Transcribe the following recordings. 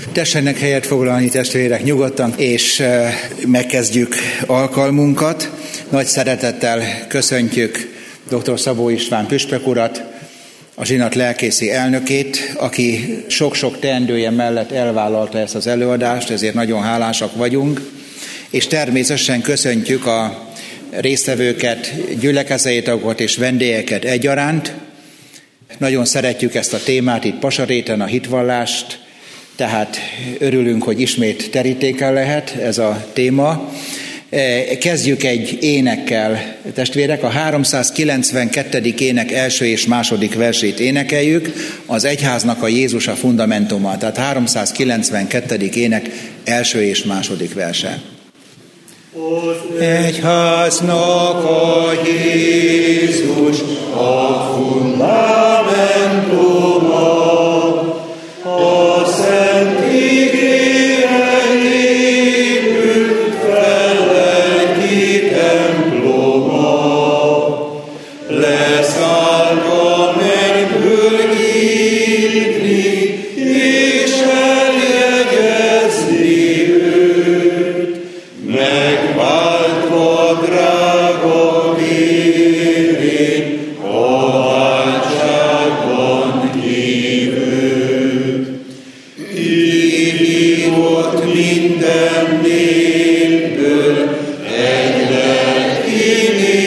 Tessenek helyet foglalni, testvérek, nyugodtan, és megkezdjük alkalmunkat. Nagy szeretettel köszöntjük dr. Szabó István püspök urat, a zsinat lelkészi elnökét, aki sok-sok teendője mellett elvállalta ezt az előadást, ezért nagyon hálásak vagyunk, és természetesen köszöntjük a résztvevőket, gyülekezeti és vendégeket egyaránt. Nagyon szeretjük ezt a témát itt Pasaréten, a hitvallást, tehát örülünk, hogy ismét terítéken lehet ez a téma. Kezdjük egy énekkel, testvérek, a 392. ének első és második versét énekeljük, az egyháznak a Jézus a fundamentuma, tehát 392. ének első és második verse. Egyháznak a Jézus a fundamentuma, a szent ígére épült fel lelki temploma, leszállt a mennyből írni, és eljegyezni őt, megváltva drága vérén a váltságban hívőt. Hívott minden népből egy lelki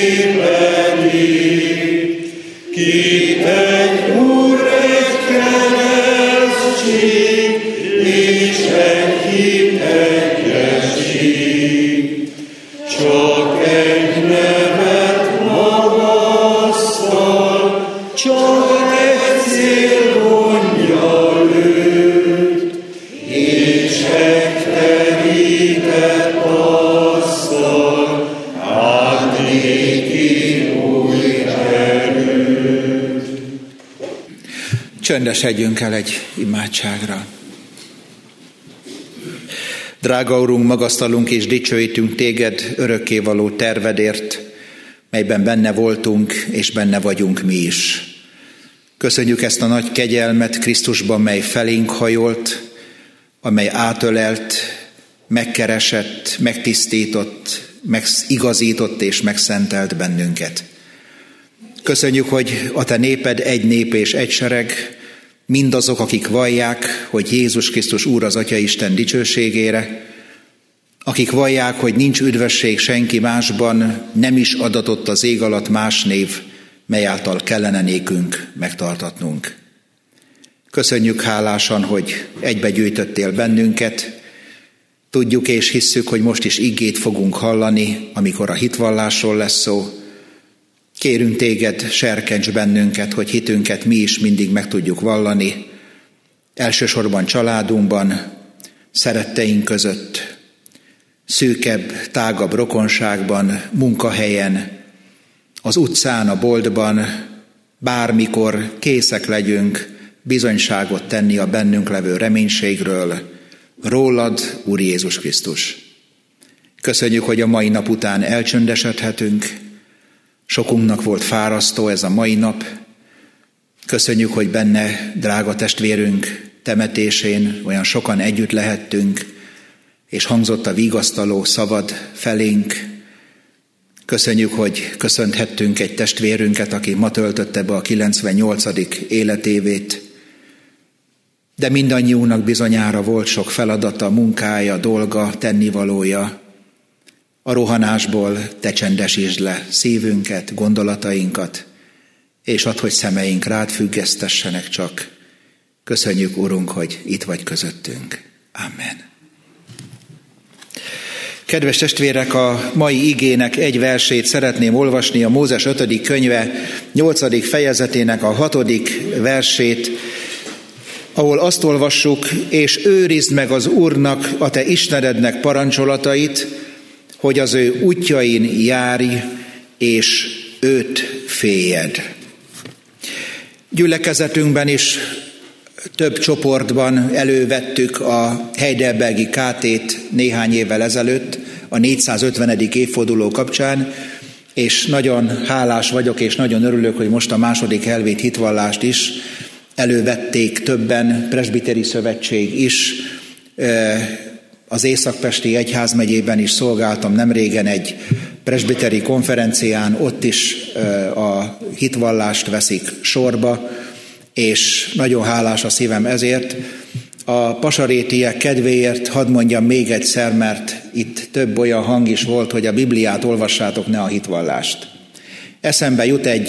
népedét, kit egy Úr, egy keresztség, és egy hit egyesség. Csak egy nevet magasztal, csak egy cél vonja őt, és egy terített asztal ad néki új erőt. Csöndesedjünk el egy imádságra. Drága Urunk, magasztalunk és dicsőítünk Téged örökkévaló tervedért, melyben benne voltunk és benne vagyunk mi is. Köszönjük ezt a nagy kegyelmet Krisztusban, mely felénk hajolt, amely átölelt, megkeresett, megtisztított, megigazított és megszentelt bennünket. Köszönjük, hogy a Te néped egy nép és egy sereg, mindazok, akik vallják, hogy Jézus Krisztus Úr az Atyaisten dicsőségére, akik vallják, hogy nincs üdvösség senki másban, nem is adatott az ég alatt más név, mely által kellene nékünk megtartatnunk. Köszönjük hálásan, hogy egybegyűjtöttél bennünket. Tudjuk és hisszük, hogy most is igét fogunk hallani, amikor a hitvallásról lesz szó. Kérünk Téged, serkents bennünket, hogy hitünket mi is mindig meg tudjuk vallani, elsősorban családunkban, szeretteink között, szűkebb, tágabb rokonságban, munkahelyen, az utcán, a boltban, bármikor készek legyünk bizonyságot tenni a bennünk levő reménységről, rólad, Úr Jézus Krisztus. Köszönjük, hogy a mai nap után elcsöndesedhetünk. Sokunknak volt fárasztó ez a mai nap. Köszönjük, hogy benne drága testvérünk temetésén olyan sokan együtt lehettünk, és hangzott a vigasztaló szavad felénk. Köszönjük, hogy köszönthettünk egy testvérünket, aki ma töltötte be a 98. életévét. De mindannyiunknak bizonyára volt sok feladata, munkája, dolga, tennivalója. A rohanásból Te csendesítsd le szívünket, gondolatainkat, és add, hogy szemeink rád függesztessenek csak. Köszönjük, Urunk, hogy itt vagy közöttünk. Amen. Kedves testvérek, a mai igének egy versét szeretném olvasni, a Mózes 5. könyve 8. fejezetének a 6. versét, ahol azt olvassuk: és őrizd meg az Úrnak, a te Istenednek parancsolatait, hogy az ő útjain járj, és őt féljed. Gyülekezetünkben is több csoportban elővettük a Heidelbergi KT-t néhány évvel ezelőtt, a 450. évforduló kapcsán, és nagyon hálás vagyok, és nagyon örülök, hogy most a második helvét hitvallást is elővették többen, presbiteri szövetség is, Az Észak-Pesti Egyházmegyében is szolgáltam nemrégen egy presbiteri konferencián, ott is a hitvallást veszik sorba, és nagyon hálás a szívem ezért. A pasarétiek kedvéért hadd mondjam még egyszer, mert itt több olyan hang is volt, hogy a Bibliát olvassátok, ne a hitvallást. Eszembe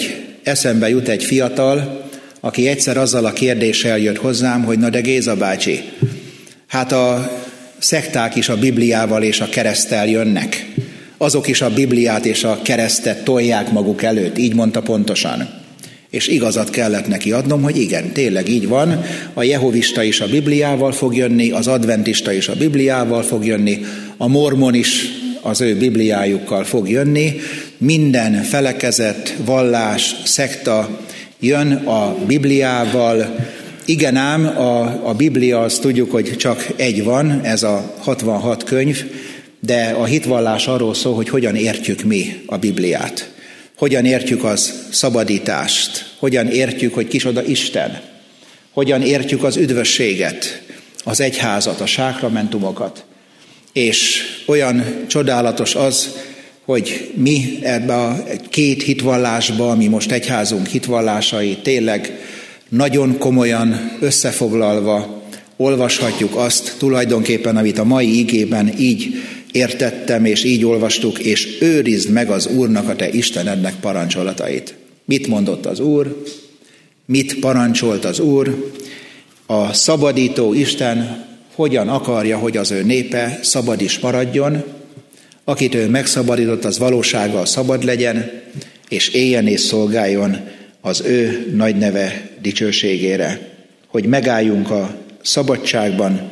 jut egy fiatal, aki egyszer azzal a kérdéssel jött hozzám, hogy na de Géza bácsi, hát a szekták is a Bibliával és a kereszttel jönnek. Azok is a Bibliát és a keresztet tolják maguk előtt, így mondta pontosan. És igazat kellett neki adnom, hogy igen, tényleg így van. A jehovista is a Bibliával fog jönni, az adventista is a Bibliával fog jönni, a mormon is az ő Bibliájukkal fog jönni. Minden felekezet, vallás, szekta jön a Bibliával. Igen ám, a Biblia, azt tudjuk, hogy csak egy van, ez a 66 könyv, de a hitvallás arról szól, hogy hogyan értjük mi a Bibliát. Hogyan értjük az szabadítást, hogyan értjük, hogy kicsoda Isten, hogyan értjük az üdvösséget, az egyházat, a sákramentumokat. És olyan csodálatos az, hogy mi ebbe a két hitvallásba, ami most egyházunk hitvallásai, tényleg nagyon komolyan összefoglalva olvashatjuk azt tulajdonképpen, amit a mai igében így értettem, és így olvastuk, és őrizd meg az Úrnak, a te Istenednek parancsolatait. Mit mondott az Úr? Mit parancsolt az Úr? A szabadító Isten hogyan akarja, hogy az ő népe szabad is maradjon, akit ő megszabadított, az valósággal szabad legyen, és éljen és szolgáljon az ő nagy neve dicsőségére, hogy megálljunk a szabadságban,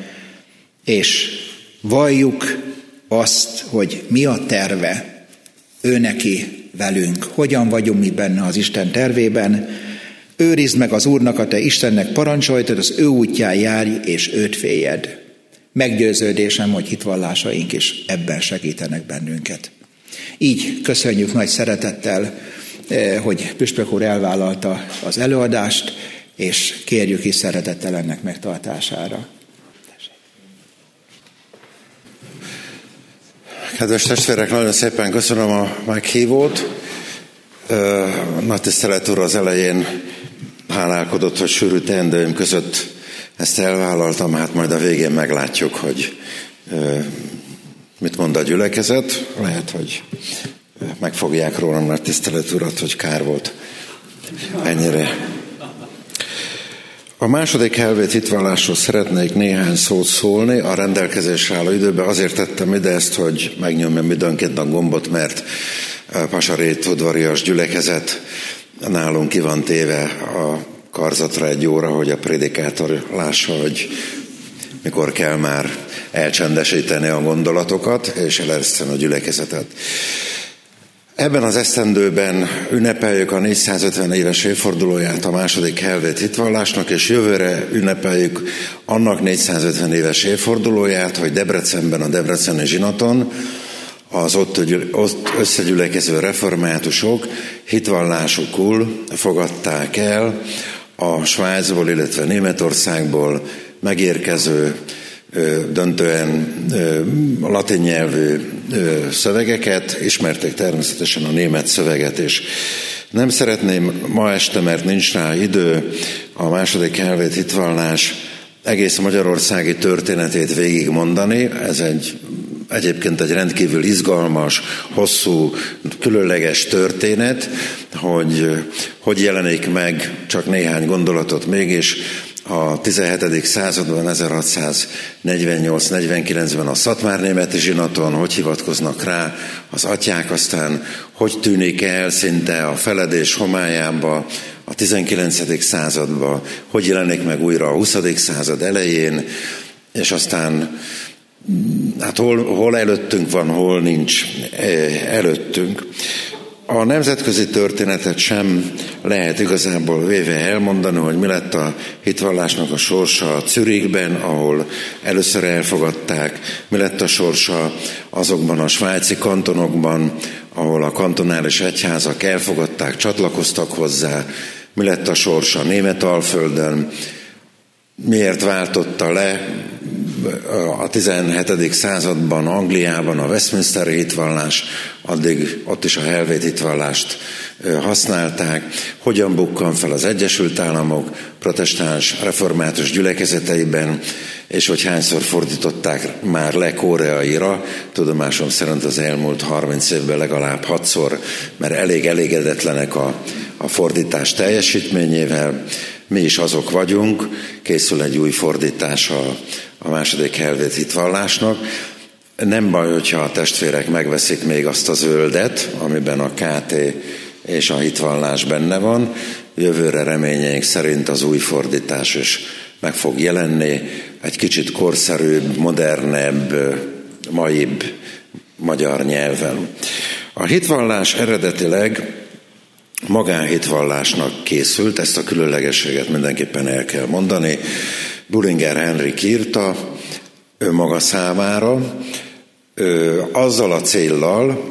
és valljuk azt, hogy mi a terve ő neki velünk, hogyan vagyunk mi benne az Isten tervében. Őrizd meg az Úrnak, a te Istennek parancsoltad, az ő útján járj, és őt féljed. Meggyőződésem, hogy hitvallásaink is ebben segítenek bennünket. Így köszönjük nagy szeretettel, hogy püspök úr elvállalta az előadást, és kérjük is szeretettel ennek megtartására. Kedves testvérek, nagyon szépen köszönöm a meghívót. Nagy tisztelet úr az elején hálálkodott, hogy sűrű teendőim között ezt elvállaltam, hát majd a végén meglátjuk, hogy mit mond a gyülekezet. Lehet, hogy megfogják rólam nagy tisztelet urat, hogy kár volt ennyire. A második helvét hitvallásról szeretnék néhány szót szólni. A rendelkezésre álló időben azért tettem ide ezt, hogy megnyomjam időnként a gombot, mert pasarét udvarias gyülekezet nálunk ki van téve a karzatra egy óra, hogy a prédikátor lássa, hogy mikor kell már elcsendesíteni a gondolatokat, és elereszteni a gyülekezetet. Ebben az esztendőben ünnepeljük a 450 éves évfordulóját a második helvét hitvallásnak, és jövőre ünnepeljük annak 450 éves évfordulóját, hogy Debrecenben, a debreceni zsinaton az ott összegyülekező reformátusok hitvallásukul fogadták el a Svájcból, illetve Németországból megérkező döntően latin nyelvű szövegeket, ismerték természetesen a német szöveget, és nem szeretném ma este, mert nincs rá idő, a második helvét hitvallás egész magyarországi történetét végigmondani. Ez egyébként egy rendkívül izgalmas, hosszú, különleges történet, hogy jelenik meg, csak néhány gondolatot mégis. A 17. században, 1648-49-ben a szatmárnémeti zsinaton, hogy hivatkoznak rá az atyák, aztán hogy tűnik el szinte a feledés homályába a 19. században, hogy jelenik meg újra a 20. század elején, és aztán hát hol előttünk van, hol nincs előttünk. A nemzetközi történetet sem lehet igazából véve elmondani, hogy mi lett a hitvallásnak a sorsa Zürichben, ahol először elfogadták, mi lett a sorsa azokban a svájci kantonokban, ahol a kantonális egyházak elfogadták, csatlakoztak hozzá, mi lett a sorsa Németalföldön, miért váltotta le a 17. században Angliában a Westminsteri hitvallás, addig ott is a helvét hitvallást használták, hogyan bukkan fel az Egyesült Államok protestáns református gyülekezeteiben, és hogy hányszor fordították már le koreaira, tudomásom szerint az elmúlt 30 évben legalább 6-szor, mert elég elégedetlenek a fordítás teljesítményével. Mi is azok vagyunk, készül egy új fordítása a második helvét hitvallásnak. Nem baj, hogyha a testvérek megveszik még azt a zöldet, amiben a KT és a hitvallás benne van. Jövőre reményeink szerint az új fordítás is meg fog jelenni, egy kicsit korszerűbb, modernebb, maibb magyar nyelven. A hitvallás eredetileg magánhitvallásnak készült, ezt a különlegességet mindenképpen el kell mondani. Bullinger Henrik írta önmaga számára, azzal a céllal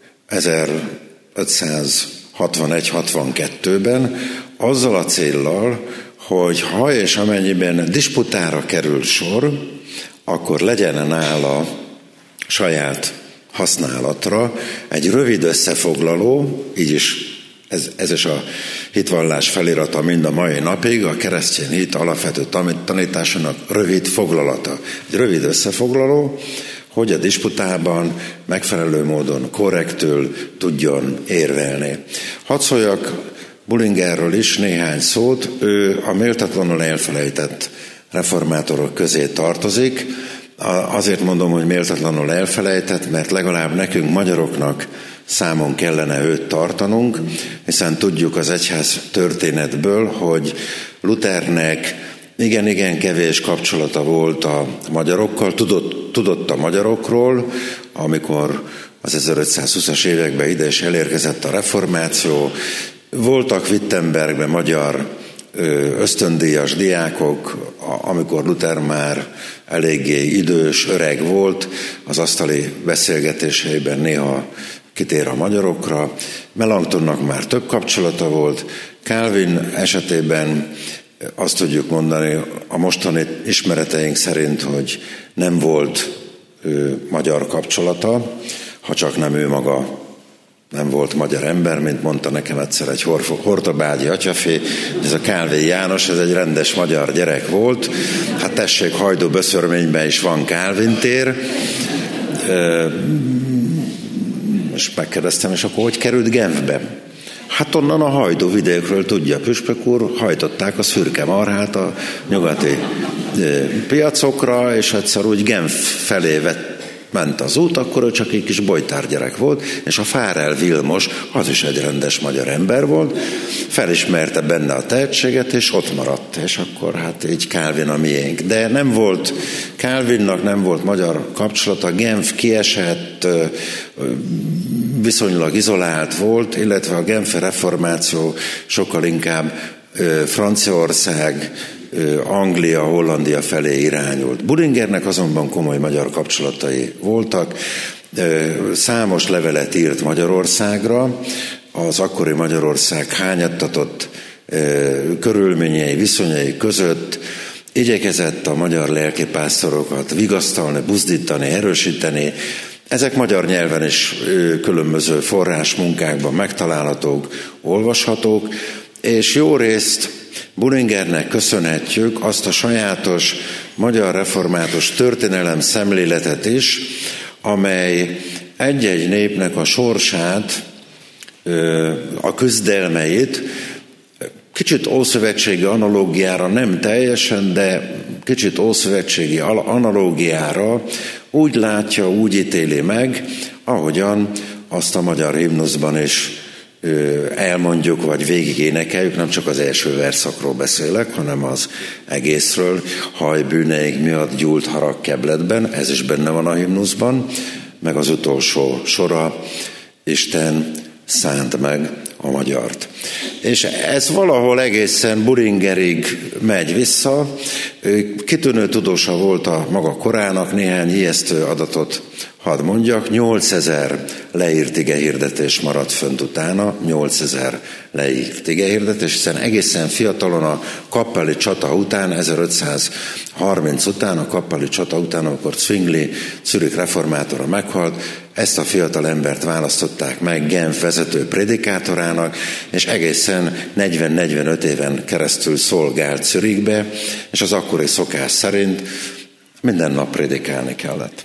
1561-62-ben, azzal a céllal, hogy ha és amennyiben disputára kerül sor, akkor legyen nála saját használatra egy rövid összefoglaló, így is ez is a hitvallás felirata mind a mai napig, a keresztény hit alapvető tanításának rövid foglalata. Egy rövid összefoglaló, hogy a disputában megfelelő módon korrektül tudjon érvelni. Hadd szóljak Bullingerről is néhány szót, ő a méltatlanul elfelejtett reformátorok közé tartozik. Azért mondom, hogy méltatlanul elfelejtett, mert legalább nekünk magyaroknak számon kellene őt tartanunk, hiszen tudjuk az egyház történetből, hogy Luthernek igen kevés kapcsolata volt a magyarokkal, tudott a magyarokról, amikor az 1520-as években ide is elérkezett a reformáció. Voltak Wittenbergben magyar ösztöndíjas diákok, amikor Luther már eléggé idős, öreg volt, az asztali beszélgetéseiben néha kitér a magyarokra. Melanchthonnak már több kapcsolata volt. Calvin esetében azt tudjuk mondani a mostani ismereteink szerint, hogy nem volt magyar kapcsolata, ha csak nem ő maga nem volt magyar ember, mint mondta nekem egyszer egy hortobágyi atyafé, hogy ez a Kálvin János, ez egy rendes magyar gyerek volt. Hát tessék, Hajdú-Böszörményben is van Kálvin tér. És megkérdeztem, és akkor hogy került Genfbe? Hát onnan a Hajdú vidékről tudja, püspök úr, hajtották a szürke marhát a nyugati piacokra, és egyszer úgy Genf felé ment az út, akkor ő csak egy kis bojtárgyerek volt, és a Fárel Vilmos, az is egy rendes magyar ember volt, felismerte benne a tehetséget, és ott maradt, és akkor hát így Calvin a miénk. De nem volt, Calvinnak nem volt magyar kapcsolata, Genf kiesett, viszonylag izolált volt, illetve a genfi reformáció sokkal inkább Franciaország, Anglia, Hollandia felé irányult. Bullingernek azonban komoly magyar kapcsolatai voltak, számos levelet írt Magyarországra, az akkori Magyarország hányattatott körülményei, viszonyai között igyekezett a magyar lelkipásztorokat vigasztalni, buzdítani, erősíteni. Ezek magyar nyelven is különböző forrásmunkákban megtalálhatók, olvashatók, és jó részt Bullingernek köszönhetjük azt a sajátos magyar református történelem szemléletet is, amely egy-egy népnek a sorsát, a küzdelmeit kicsit ószövetségi analógiára, nem teljesen, de kicsit ószövetségi analógiára úgy látja, úgy ítéli meg, ahogyan azt a magyar himnuszban is elmondjuk, vagy végig énekeljük, nem csak az első verszakról beszélek, hanem az egészről. Haj bűneink miatt gyúlt harag kebletben, ez is benne van a himnuszban, meg az utolsó sora, Isten szánt meg, a magyart. És ez valahol egészen Bullingerig megy vissza. Kitűnő tudósa volt a maga korának, néhány ijesztő adatot hadd mondjak. 8000 leírt igehirdetés maradt fönt utána, 8000 leírt igehirdetés, hiszen egészen fiatalon a kappeli csata után, 1530 után, a kappeli csata után, amikor Zwingli Zürich reformátora meghalt, ezt a fiatal embert választották meg Genf vezető prédikátorának, és egészen 40-45 éven keresztül szolgált Zürichbe, és az akkori szokás szerint minden nap prédikálni kellett.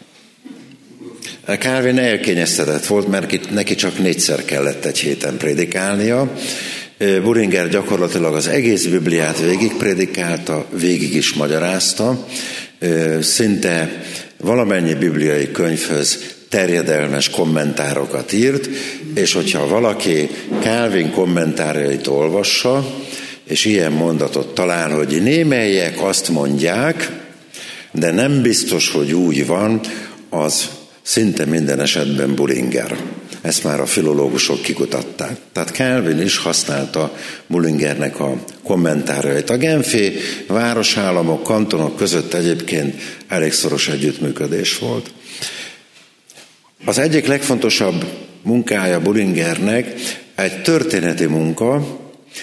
Calvin elkényeztetett volt, mert neki csak 4-szer kellett egy héten prédikálnia. Bullinger gyakorlatilag az egész Bibliát végig prédikálta, végig is magyarázta, szinte valamennyi bibliai könyvhöz terjedelmes kommentárokat írt, és hogyha valaki Calvin kommentárjait olvassa, és ilyen mondatot talál, hogy némelyek azt mondják, de nem biztos, hogy úgy van, az szinte minden esetben Bullinger. Ezt már a filológusok kikutatták. Tehát Calvin is használta Bullingernek a kommentárjait. A genfi városállamok, kantonok között egyébként elég szoros együttműködés volt. Az egyik legfontosabb munkája Bullingernek egy történeti munka,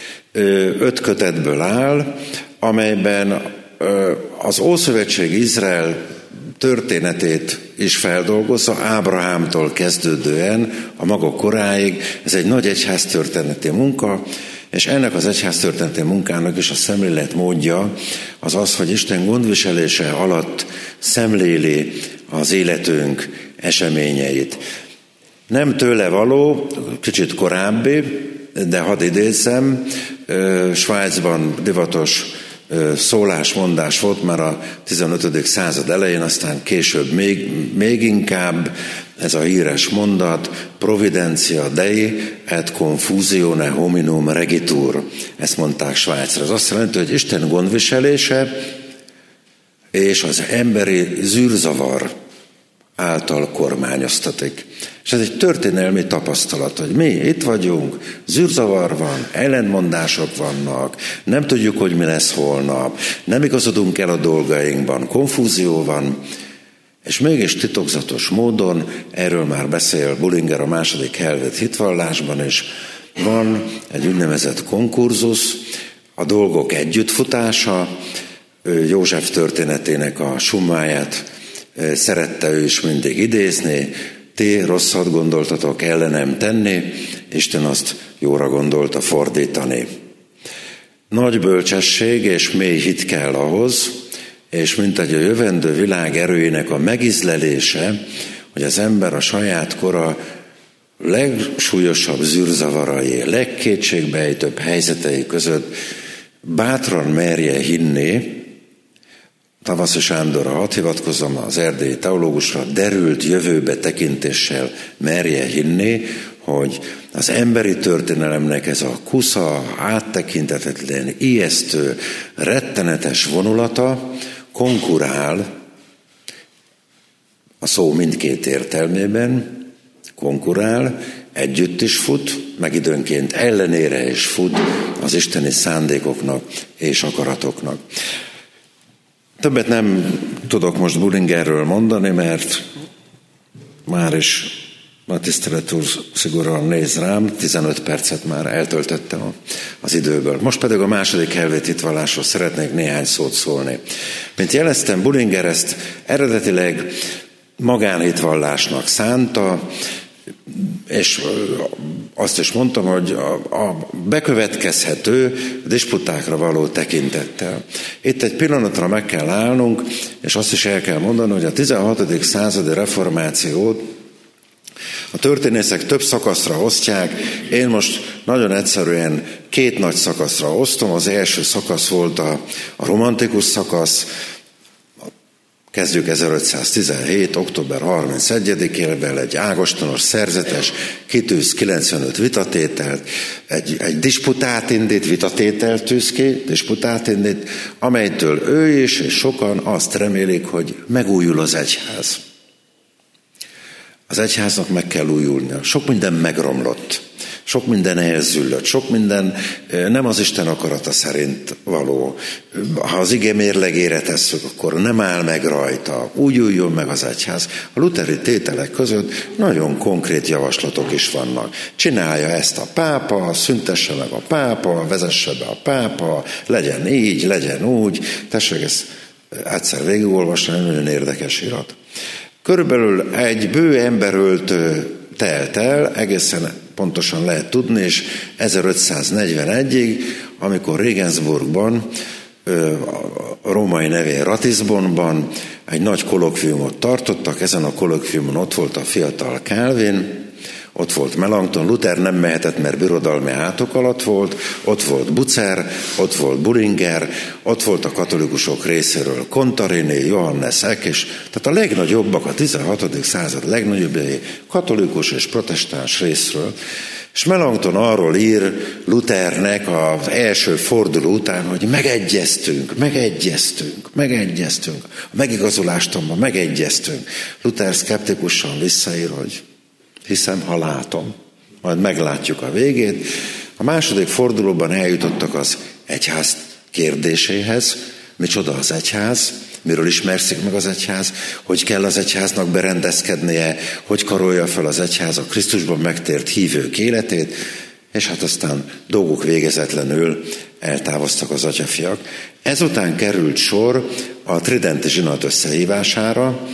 5 kötetből áll, amelyben az Ószövetség Izrael történetét is feldolgozza, Ábrahámtól kezdődően a maga koráig. Ez egy nagy egyháztörténeti munka, és ennek az egyháztörténeti munkának is a szemléletmódja az az, hogy Isten gondviselése alatt szemléli az életünk eseményeit. Nem tőle való, kicsit korábbi, de hadd idézzem, Svájcban divatos szólásmondás volt már a 15. század elején, aztán később még inkább ez a híres mondat, providentia Dei et confusione hominum regitur. Ezt mondták Svájcra. Ez azt jelenti, hogy Isten gondviselése és az emberi zűrzavar által kormányoztatik. És ez egy történelmi tapasztalat, hogy mi itt vagyunk, zűrzavar van, ellentmondások vannak, nem tudjuk, hogy mi lesz holnap, nem igazodunk el a dolgainkban, konfúzió van, és mégis titokzatos módon, erről már beszél Bullinger a második helvét hitvallásban is, van egy úgynevezett konkurzus, a dolgok együttfutása, József történetének a summáját szerette ő is mindig idézni, ti rosszat gondoltatok ellenem tenni, Isten azt jóra gondolta fordítani. Nagy bölcsesség és mély hit kell ahhoz, és mint egy a jövendő világ erőinek a megizlelése, hogy az ember a saját kora legsúlyosabb zűrzavarai, legkétségbejtőbb helyzetei között bátran merje hinni. Tavaszi Sándorra hadd hivatkozom, az erdélyi teológusra, derült jövőbe tekintéssel merje hinni, hogy az emberi történelemnek ez a kusza, áttekinthetetlen, ijesztő, rettenetes vonulata konkurál a szó mindkét értelmében, konkurál, együtt is fut, meg időnként ellenére is fut az isteni szándékoknak és akaratoknak. Többet nem tudok most Bullingerről mondani, mert már is a tisztelet úr szigorúan néz rám, 15 percet már eltöltöttem az időből. Most pedig a második helvét hitvallásról szeretnék néhány szót szólni. Mint jeleztem, Bullinger ezt eredetileg magánhitvallásnak szánta, és azt is mondtam, hogy a bekövetkezhető disputákra való tekintettel. Itt egy pillanatra meg kell állnunk, és azt is el kell mondani, hogy a 16. századi reformációt a történészek több szakaszra osztják. Én most nagyon egyszerűen 2 nagy szakaszra osztom. Az első szakasz volt a romantikus szakasz. Kezdjük 1517. október 31-ével egy ágostonos szerzetes, kitűz 95 vitatételt, egy disputát indít, vitatételt tűz ki, disputát indít, amelytől ő is és sokan azt remélik, hogy megújul az egyház. Az egyháznak meg kell újulnia. Sok minden megromlott. Sok minden elzüllött, sok minden nem az Isten akarata szerint való. Ha az ige mérlegére tesszük, akkor nem áll meg rajta, úgy üljon meg az egyház. A luteri tételek között nagyon konkrét javaslatok is vannak. Csinálja ezt a pápa, szüntesse meg a pápa, vezesse be a pápa, legyen így, legyen úgy. Tessék ezt egyszer végigolvasni, nagyon érdekes irat. Körülbelül egy bő emberöltő telt el, egészen pontosan lehet tudni, és 1541-ig, amikor Regensburgban, a római nevén Ratisbonban egy nagy kolokviumot tartottak, ezen a kolokviumon ott volt a fiatal Calvin, ott volt Melanchthon, Luther nem mehetett, mert birodalmi átok alatt volt, ott volt Bucer, ott volt Bullinger, ott volt a katolikusok részéről Contarini, Johannes Eck, és tehát a legnagyobbak, a 16. század legnagyobbjai katolikus és protestáns részről. És Melanchthon arról ír Luthernek az első forduló után, hogy megegyeztünk. A megigazolástomban megegyeztünk. Luther szkeptikusan visszaír, hogy hiszem, ha látom. Majd meglátjuk a végét. A második fordulóban eljutottak az egyház kérdéséhez. Micsoda az egyház? Miről ismerszik meg az egyház? Hogy kell az egyháznak berendezkednie? Hogy karolja fel az egyház a Krisztusban megtért hívők életét? És hát aztán dolgok végezetlenül eltávoztak az atyafiak. Ezután került sor a tridenti zsinat összehívására,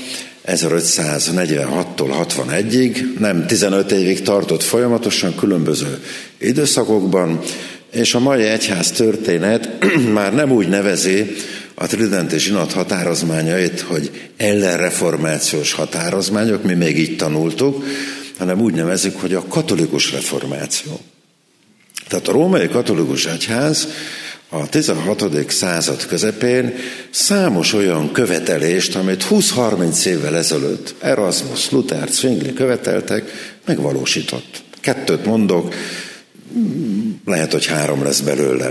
1546-tól 61-ig, nem 15 évig tartott folyamatosan különböző időszakokban, és a mai egyház történet már nem úgy nevezi a tridenti zsinat határozmányait, hogy ellenreformációs határozmányok, mi még így tanultuk, hanem úgy nevezik, hogy a katolikus reformáció. Tehát a római katolikus egyház a 16. század közepén számos olyan követelést, amit 20-30 évvel ezelőtt Erasmus, Luther, Zwingli követeltek, megvalósított. 2 mondok, lehet, hogy 3 lesz belőle.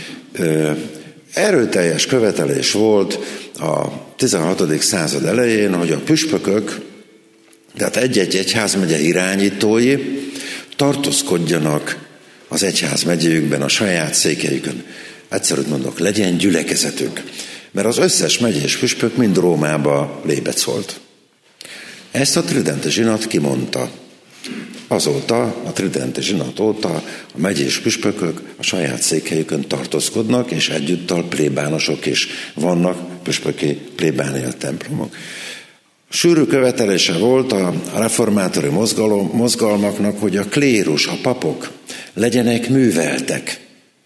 Erőteljes követelés volt a 16. század elején, hogy a püspökök, tehát egy-egy egyházmegye irányítói tartózkodjanak az egyházmegyéjükben, a saját székelyükön. Egyszerűt mondok, legyen gyülekezetük. Mert az összes megyés püspök mind Rómába lébecolt. Ezt a tridenti zsinat kimondta. Azóta, a tridenti zsinat óta a megyés püspökök a saját székhelyükön tartózkodnak, és egyúttal plébánosok is vannak, püspöki plébánia templomok. Sűrű követelése volt a reformátori mozgalmaknak, hogy a klérus, a papok legyenek műveltek.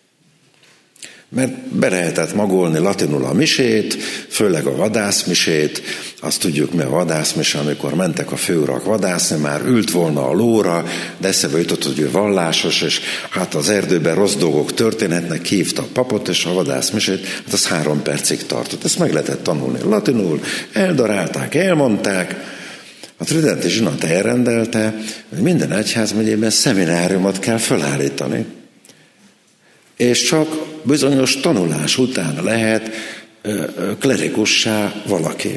Mert be lehetett magolni latinul a misét, főleg a vadászmisét. Azt tudjuk, mi a vadászmise, amikor mentek a főurak vadászni, már ült volna a lóra, de eszebe jutott, hogy ő vallásos, és hát az erdőben rossz dolgok történhetnek, hívta a papot, és a vadászmisét, hát az 3 percig tartott. Ezt meg lehetett tanulni latinul, eldarálták, elmondták. A tridenti zsinat elrendelte, hogy minden egyházmegyében szemináriumot kell felállítani. És csak bizonyos tanulás után lehet klerikussá valaki.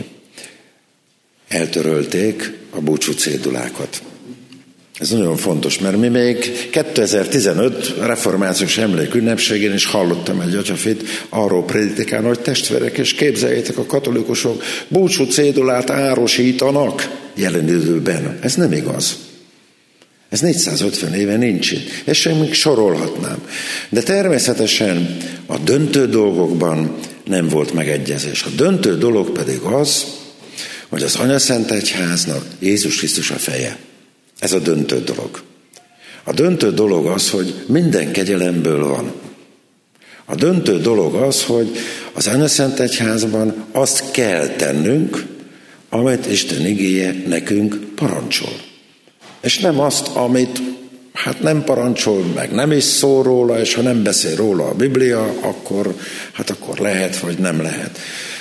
Eltörölték a búcsú cédulákat. Ez nagyon fontos, mert mi még 2015 reformációs emlékünnepségén is hallottam egy atyafit arról prédikálni, hogy testvérek, és képzeljétek, a katolikusok búcsú cédulát árusítanak jelen időben. Ez nem igaz. Ez 450 éve nincs itt. Ezt sem még sorolhatnám. De természetesen a döntő dolgokban nem volt megegyezés. A döntő dolog pedig az, hogy az Anyaszent Egyháznak Jézus Krisztus a feje. Ez a döntő dolog. A döntő dolog az, hogy minden kegyelemből van. A döntő dolog az, hogy az Anyaszent Egyházban azt kell tennünk, amit Isten igéje nekünk parancsol. És nem azt, amit hát nem parancsol, meg nem is szól róla, és ha nem beszél róla a Biblia, akkor lehet, vagy nem lehet.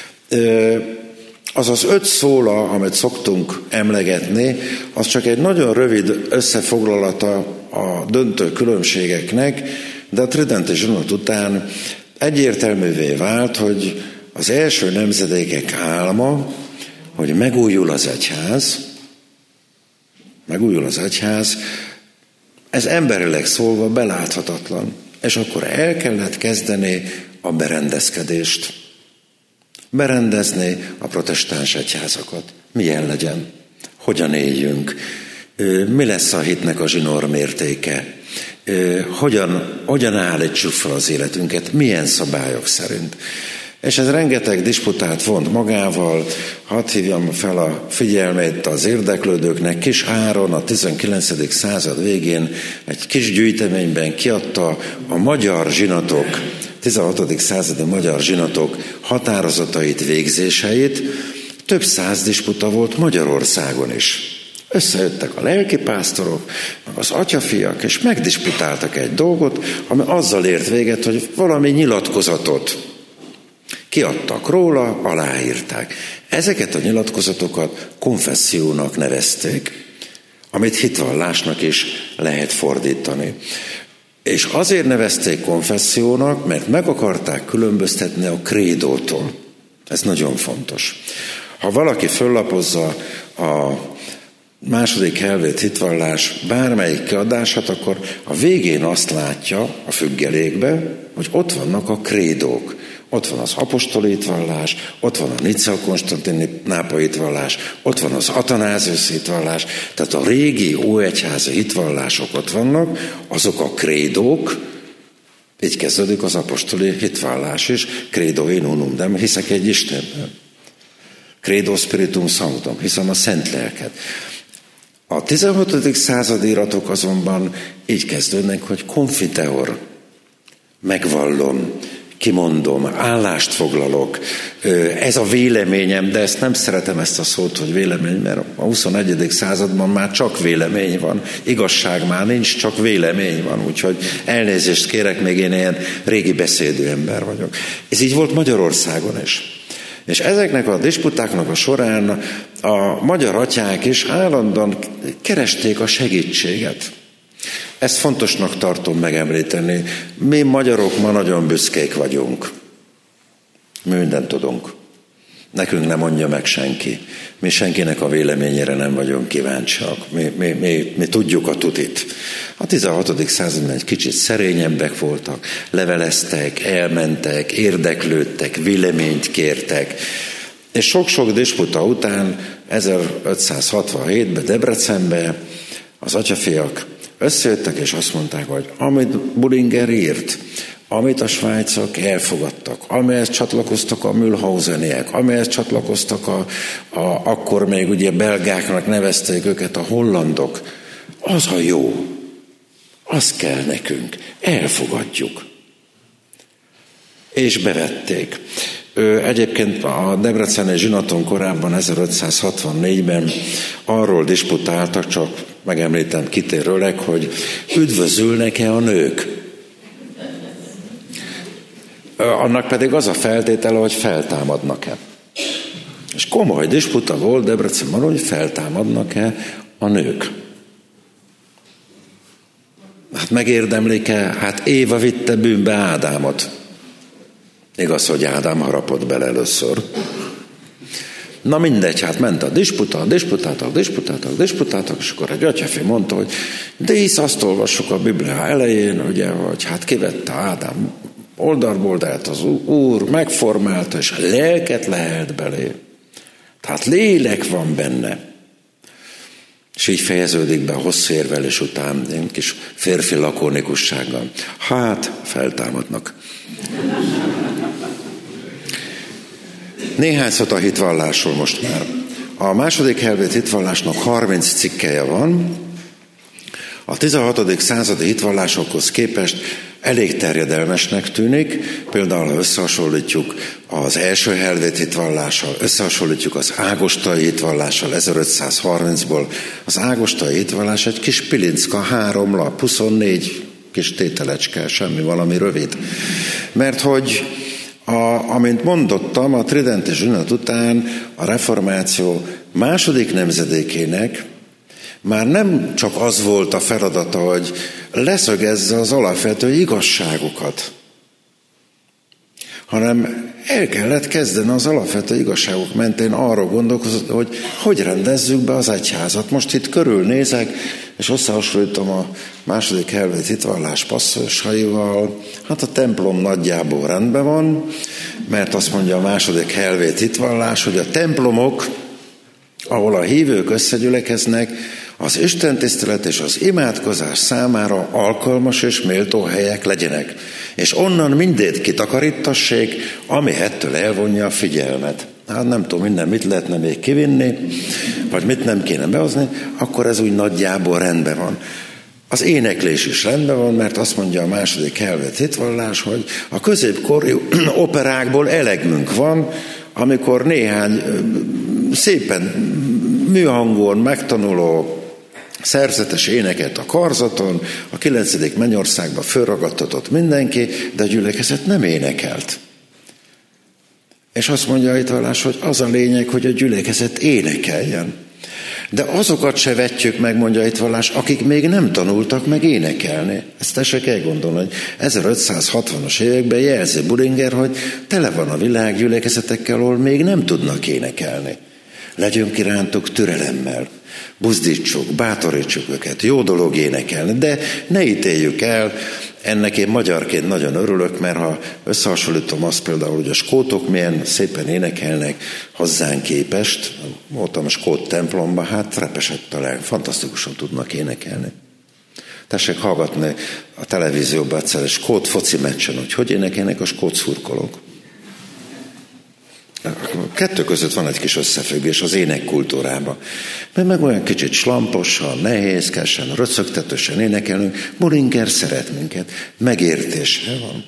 Az az 5 szóla, amit szoktunk emlegetni, az csak egy nagyon rövid összefoglalata a döntő különbségeknek, de a tridenti zsinat után egyértelművé vált, hogy az első nemzedékek álma, hogy megújul az egyház, Ez emberileg szólva beláthatatlan. És akkor el kellett kezdeni a berendezkedést. Berendezni a protestáns egyházakat. Milyen legyen? Hogyan éljünk? Mi lesz a hitnek a zsinór mértéke? Hogyan állítsuk fel az életünket? Milyen szabályok szerint? És ez rengeteg disputát vont magával. Hadd hívjam fel a figyelmét az érdeklődőknek. Kis Áron a 19. század végén egy kis gyűjteményben kiadta a magyar zsinatok, 16. századi magyar zsinatok határozatait, végzéseit. Több száz disputa volt Magyarországon is. Összejöttek a lelkipásztorok, az atyafiak, és megdisputáltak egy dolgot, ami azzal ért véget, hogy valami nyilatkozatot kiadtak róla, aláírták. Ezeket a nyilatkozatokat konfessziónak nevezték, amit hitvallásnak is lehet fordítani. És azért nevezték konfessziónak, mert meg akarták különböztetni a krédótól. Ez nagyon fontos. Ha valaki föllapozza a második helvét hitvallás bármelyik kiadását, akkor a végén azt látja a függelékbe, hogy ott vannak a krédók. Ott van az apostoli hitvallás, ott van a Nicea-Konstantinápolyi hitvallás, ott van az Atanáziusz hitvallás, tehát a régi óegyházi hitvallások ott vannak, azok a krédók, így kezdődik az apostoli hitvallás is, credo in unum, de hiszek egy Istenben. Credo spiritum sanctum, hiszem a szent lelket. A 16. századi iratok azonban így kezdődnek, hogy confiteor, megvallom, kimondom, állást foglalok, ez a véleményem, de ezt nem szeretem ezt a szót, hogy vélemény, mert a 21. században már csak vélemény van, igazság már nincs, csak vélemény van, úgyhogy elnézést kérek, még én ilyen régi beszédű ember vagyok. Ez így volt Magyarországon is. És ezeknek a disputáknak a során a magyar atyák is állandóan keresték a segítséget. Ezt fontosnak tartom megemlíteni. Mi magyarok ma nagyon büszkék vagyunk. Mi mindent tudunk. Nekünk nem mondja meg senki. Mi senkinek a véleményére nem vagyunk kíváncsiak. Mi tudjuk a tutit. A 16. században egy kicsit szerényebbek voltak, leveleztek, elmentek, érdeklődtek, véleményt kértek. És sok-sok disputa után 1567-ben Debrecenben az atyafiak összejöttek, és azt mondták, hogy amit Bullinger írt, amit a svájcok elfogadtak, amihez csatlakoztak a Mühlhauseniek, amihez csatlakoztak akkor még ugye belgáknak nevezték őket a hollandok, az a jó, az kell nekünk, elfogadjuk. És bevették. Egyébként a debreceni zsinaton korábban 1564-ben arról disputáltak, csak megemlítem kitérőleg, hogy üdvözülnek-e a nők. Annak pedig az a feltétele, hogy feltámadnak-e. És komoly disputa volt Debrecenben, hogy feltámadnak-e a nők. Hát megérdemlik-e? Hát Éva vitte bűnbe Ádámot. Igaz, hogy Ádám harapott bele először. Na mindegy, hát ment a disputáltak, és akkor egy atyafi mondta, hogy de hisz azt olvassuk a Biblia elején, ugye, hogy hát kivette Ádám oldalboldalt az Úr, megformálta, és a lelket lehelt belé. Tehát lélek van benne. És így fejeződik be a hosszú érvelés után, egy kis férfi lakonikussággal. Hát, feltámadnak. Néhány szót a hitvallásról most már. A második helvét hitvallásnak 30 cikkelye van. A 16. századi hitvallásokhoz képest elég terjedelmesnek tűnik. Például, ha összehasonlítjuk az első helvét hitvallással, összehasonlítjuk az ágostai hitvallással 1530-ból. Az ágostai hitvallás egy kis pilincka, 3 lap, 24 kis tételecske, semmi, valami rövid. Mert hogy amint mondottam, a tridenti zsinat után a reformáció második nemzedékének már nem csak az volt a feladata, hogy leszögezze az alapvető igazságokat, hanem el kellett kezdeni az alapvető igazságok mentén arra gondolkozni, hogy rendezzük be az egyházat. Most itt körülnézek, és összehasonlítom a második helvét hitvallás passzusaival, hát a templom nagyjából rendben van, mert azt mondja a második helvét hitvallás, hogy a templomok, ahol a hívők összegyülekeznek, az istentisztelet és az imádkozás számára alkalmas és méltó helyek legyenek, és onnan mindét kitakarítassék, ami ettől elvonja a figyelmet. Hát nem tudom, minden mit lehetne még kivinni, vagy mit nem kéne behozni, akkor ez úgy nagyjából rendben van. Az éneklés is rendben van, mert azt mondja a második helvét hitvallás, hogy a középkori operákból elegünk van, amikor néhány szépen műhangon megtanuló szerzetes éneket a karzaton, a 9. mennyországba fölragadtatott mindenki, de a gyülekezet nem énekelt. És azt mondja a hitvallás, hogy az a lényeg, hogy a gyülekezet énekeljen. De azokat se vetjük meg, mondja a hitvallás, akik még nem tanultak meg énekelni. Ezt tessék elgondolni, hogy 1560-as években jelzi Bullinger, hogy tele van a világ gyülekezetekkel, ahol még nem tudnak énekelni. Legyünk irántuk türelemmel, buzdítsuk, bátorítsuk őket, jó dolog énekelni, de ne ítéljük el. Ennek én magyarként nagyon örülök, mert ha összehasonlítom azt például, hogy a skótok milyen szépen énekelnek hozzánk képest, voltam a skót templomban, hát repesett a lelk, fantasztikusan tudnak énekelni. Tessék hallgatni a televízióban egyszer egy skót foci meccsen, hogy énekelnek a skót szurkolók. A kettő között van egy kis összefüggés az énekkultúrában. Mert meg olyan kicsit slamposan, nehézkesen, röcögtetősen énekelünk, Bullinger szeret minket, megértése van.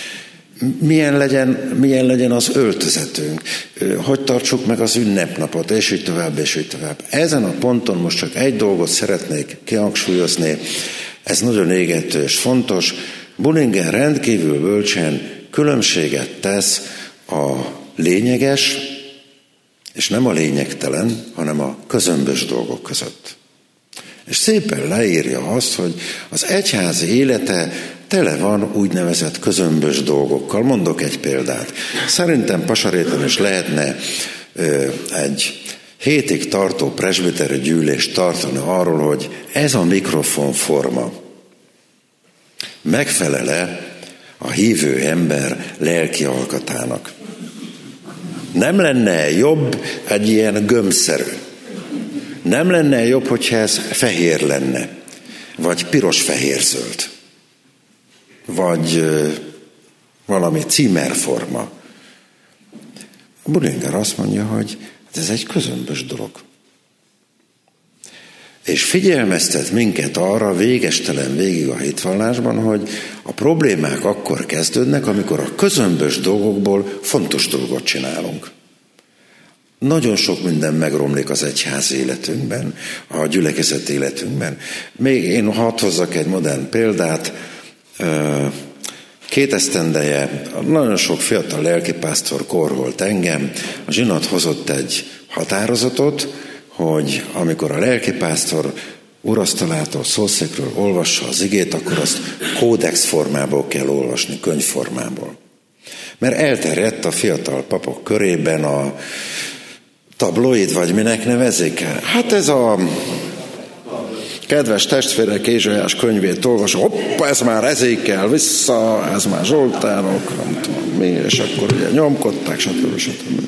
Milyen legyen az öltözetünk, hogy tartsuk meg az ünnepnapot, és így tovább, és így tovább. Ezen a ponton most csak egy dolgot szeretnék kihangsúlyozni, ez nagyon égető és fontos. Bullinger rendkívül bölcsen különbséget tesz a lényeges, és nem a lényegtelen, hanem a közömbös dolgok között. És szépen leírja azt, hogy az egyházi élete tele van úgynevezett közömbös dolgokkal. Mondok egy példát. Szerintem Pasaréton is lehetne egy hétig tartó presbiteri gyűlést tartani arról, hogy ez a mikrofonforma megfelele a hívő ember lelki alkatának. Nem lenne jobb egy ilyen gömbszerű? Nem lenne jobb, hogyha ez fehér lenne? Vagy piros-fehér-zöld? Vagy valami címerforma? Bullinger azt mondja, hogy ez egy közömbös dolog. És figyelmeztet minket arra végestelen végig a hitvallásban, hogy a problémák akkor kezdődnek, amikor a közömbös dolgokból fontos dolgot csinálunk. Nagyon sok minden megromlik az egyház életünkben, a gyülekezet életünkben. Még én hadd hozzak egy modern példát. 2 esztendeje nagyon sok fiatal lelkipásztor korholt engem. A zsinat hozott egy határozatot, hogy amikor a lelkipásztor urasztalától, szószékről olvassa az igét, akkor azt kódex formából kell olvasni, könyvformából. Mert elterjedt a fiatal papok körében a tabloid, vagy minek nevezik. Hát ez a kedves testvérek Ézsaiás könyvét olvasom, hoppa, ez már Ezékel vissza, ez már Zsoltárok, nem tudom mi, és akkor ugye nyomkodták, stb.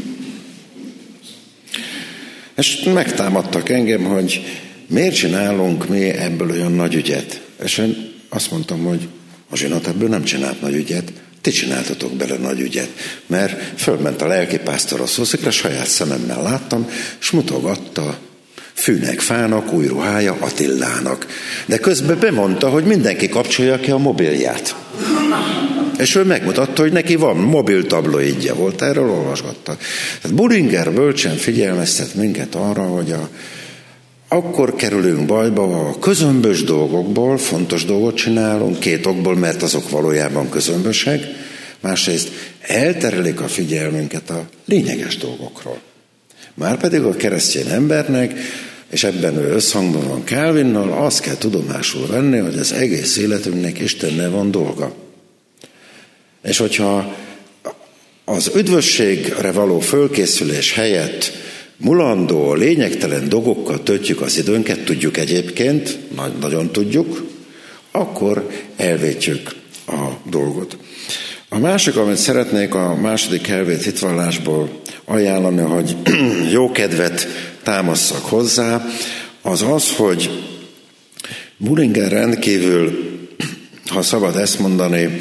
És megtámadtak engem, hogy miért csinálunk mi ebből olyan nagy ügyet. És én azt mondtam, hogy a zsinat ebből nem csinált nagy ügyet, ti csináltatok bele nagy ügyet. Mert fölment a lelkipásztor a szószékre, saját szememmel láttam, és mutogatta fűnek, fának, új ruhája Attilának. De közben bemondta, hogy mindenki kapcsolja ki a mobilját. És ő megmutatta, hogy neki van mobil tabloidja volt, erről olvasgattak. Tehát Bullinger bölcsen figyelmeztet minket arra, hogy akkor kerülünk bajba, a közömbös dolgokból fontos dolgot csinálunk, 2 okból, mert azok valójában közömbösek, másrészt elterelik a figyelmünket a lényeges dolgokról. Márpedig a keresztény embernek, és ebben ő összhangban van Calvinnal, azt kell tudomásul venni, hogy az egész életünknek Istennel van dolga. És hogyha az üdvösségre való fölkészülés helyett mulandó, lényegtelen dolgokkal töltjük az időnket, tudjuk egyébként, nagyon tudjuk, akkor elvétjük a dolgot. A másik, amit szeretnék a második helvét hitvallásból ajánlani, hogy jó kedvet támasszak hozzá, az az, hogy Bullinger rendkívül, ha szabad ezt mondani,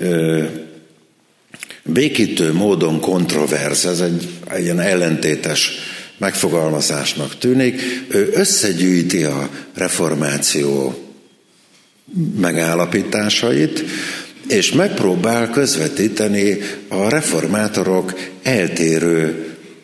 békítő módon kontroverz, ez egy ilyen ellentétes megfogalmazásnak tűnik. Ő összegyűjti a reformáció megállapításait, és megpróbál közvetíteni a reformátorok eltérő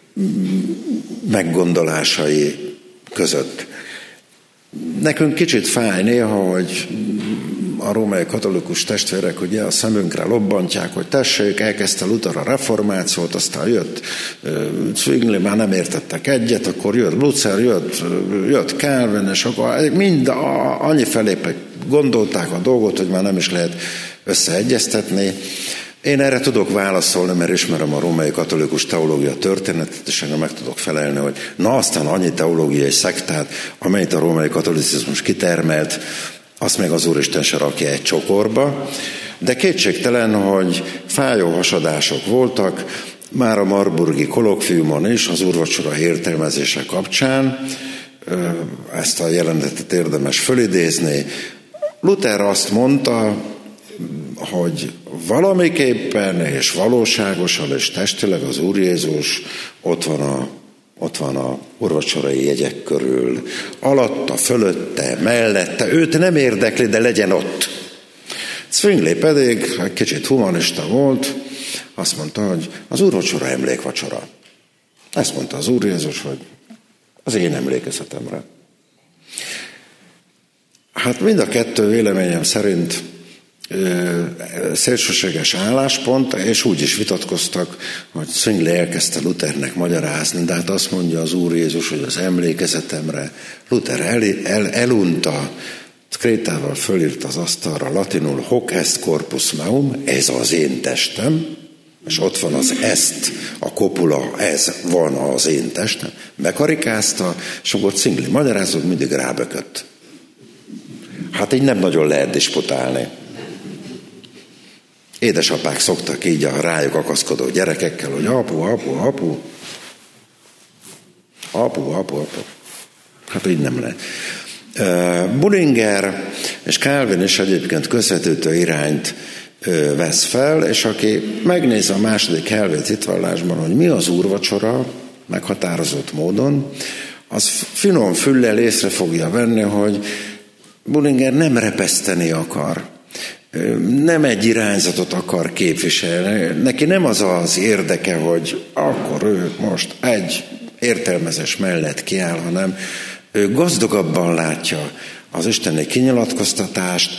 meggondolásai között. Nekünk kicsit fáj néha, hogy a római katolikus testvérek ugye a szemünkre lobbantják, hogy tessék, elkezdte Luther a reformációt, aztán jött Zwingli, már nem értettek egyet, akkor jött Luther, jött Calvin, és akkor mind annyi felé gondolták a dolgot, hogy már nem is lehet összeegyeztetni. Én erre tudok válaszolni, mert ismerem a római katolikus teológia történetet, és engem meg tudok felelni, hogy na aztán annyi teológiai szektát, amelyet a római katolicizmus kitermelt, azt még az Úristen se rakja egy csokorba, de kétségtelen, hogy fájó hasadások voltak, már a marburgi kolokviumon is, az úrvacsora értelmezése kapcsán, ezt a jelenetet érdemes fölidézni. Luther azt mondta, hogy valamiképpen és valóságosan és testileg az Úr Jézus ott van a úrvacsorai jegyek körül, alatta, fölötte, mellette, őt nem érdekli, de legyen ott. Zwingli pedig egy kicsit humanista volt, azt mondta, hogy az úrvacsora emlékvacsora. Ezt mondta az Úr Jézus, hogy az én emlékezetemre. Hát mind a kettő véleményem szerint szélsőséges álláspont, és úgy is vitatkoztak, hogy Zwingli elkezdte Luthernek magyarázni, de hát azt mondja az Úr Jézus, hogy az emlékezetemre. Luther elunta, krétával fölírt az asztalra latinul hoc est corpus meum, ez az én testem, és ott van az est, a kopula, ez van az én testem, bekarikázta, és akkor Zwingli magyarázott, mindig rábökött. Hát így nem nagyon lehet disputálni. Édesapák szoktak így a rájuk akaszkodó gyerekekkel, hogy apu. Hát így nem lehet. Bullinger és Calvin is egyébként közvetítő irányt vesz fel, és aki megnézi a második helvét hitvallásban, hogy mi az úrvacsora meghatározott módon, az finom füllel észre fogja venni, hogy Bullinger nem repeszteni akar. Nem egy irányzatot akar képviselni. Neki nem az az érdeke, hogy akkor ő most egy értelmezés mellett kiáll, hanem ő gazdagabban látja az isteni kinyilatkoztatást.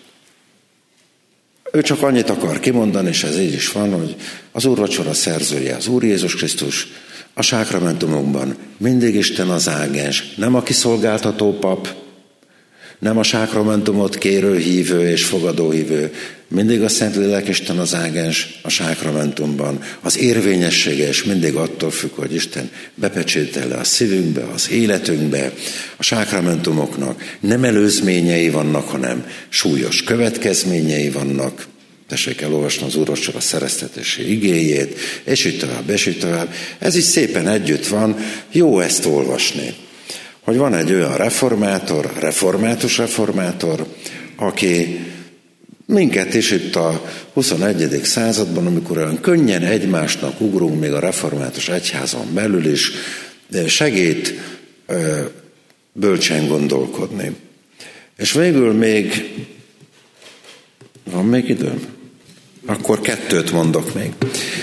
Ő csak annyit akar kimondani, és ez így is van, hogy az úrvacsora szerzője az Úr Jézus Krisztus, a sákramentumokban mindig Isten az ágens, nem a kiszolgáltató pap, nem a sákramentumot kérő hívő és fogadó hívő, mindig a Szentlélek Isten az ágens a sákramentumban. Az érvényessége is mindig attól függ, hogy Isten bepecsételi a szívünkbe, az életünkbe. A sákramentumoknak nem előzményei vannak, hanem súlyos következményei vannak. Tessék elolvasni az úrvacsora szereztetési igéjét, és így tovább. Ez is szépen együtt van, jó ezt olvasni. Hogy van egy olyan református reformátor, aki minket is itt a 21. században, amikor olyan könnyen egymásnak ugrunk, még a református egyházon belül is, segít bölcsen gondolkodni. És végül még, van még időm? Akkor 2 mondok még.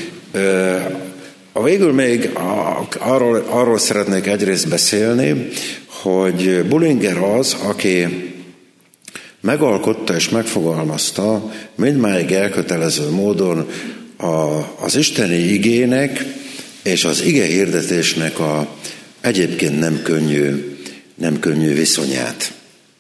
Végül még arról szeretnék egyrészt beszélni, hogy Bullinger az, aki megalkotta és megfogalmazta mindmáig elkötelező módon az isteni igének és az ige hirdetésnek a egyébként nem könnyű viszonyát.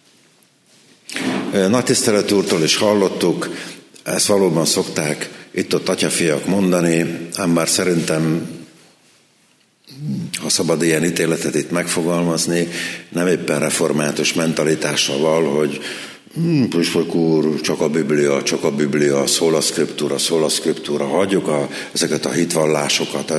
Nagy tisztelet úrtól is hallottuk, ezt valóban szokták itt-ott atyafiak mondani, ám bár szerintem, ha ha szabad ilyen ítéletet itt megfogalmazni, nem éppen református mentalitással, hogy püspök úr, csak a Biblia, sola scriptura, hagyjuk ezeket a hitvallásokat.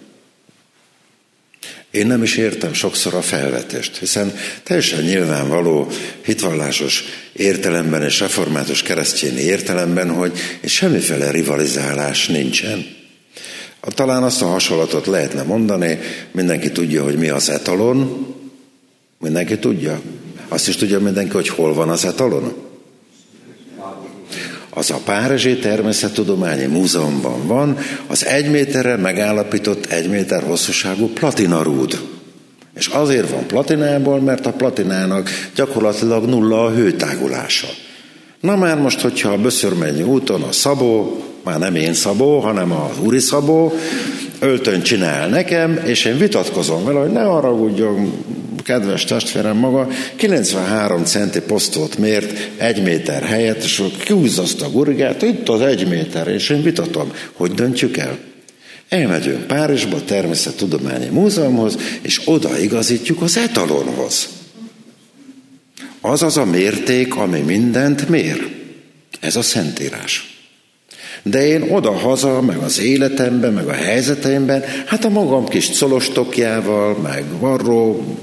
Én nem is értem sokszor a felvetést, hiszen teljesen nyilvánvaló hitvallásos értelemben és református keresztény értelemben, hogy semmiféle rivalizálás nincsen. Talán azt a hasonlatot lehetne mondani, mindenki tudja, hogy mi az etalon. Mindenki tudja. Azt is tudja mindenki, hogy hol van az etalon. Az a Párizsi Természettudományi Múzeumban van, az 1 méterre megállapított 1 méter hosszúságú platinarúd. És azért van platinából, mert a platinának gyakorlatilag 0 a hőtágulása. Na már most, hogyha a Böszörmennyi úton a Szabó, már nem én Szabó, hanem az Úri Szabó öltönyt csinál nekem, és én vitatkozom vele, hogy ne haragudjon, kedves testvérem, maga 93 centi posztot mért 1 méter helyett, és kihúzza azt a gurigát, itt az 1 méter, és én vitatom, hogy döntjük el. Elmegyünk Párizsba, a Természettudományi Múzeumhoz, és odaigazítjuk az etalonhoz. Az az a mérték, ami mindent mér. Ez a Szentírás. De én oda-haza, meg az életemben, meg a helyzeteimben, hát a magam kis colostokjával, meg varró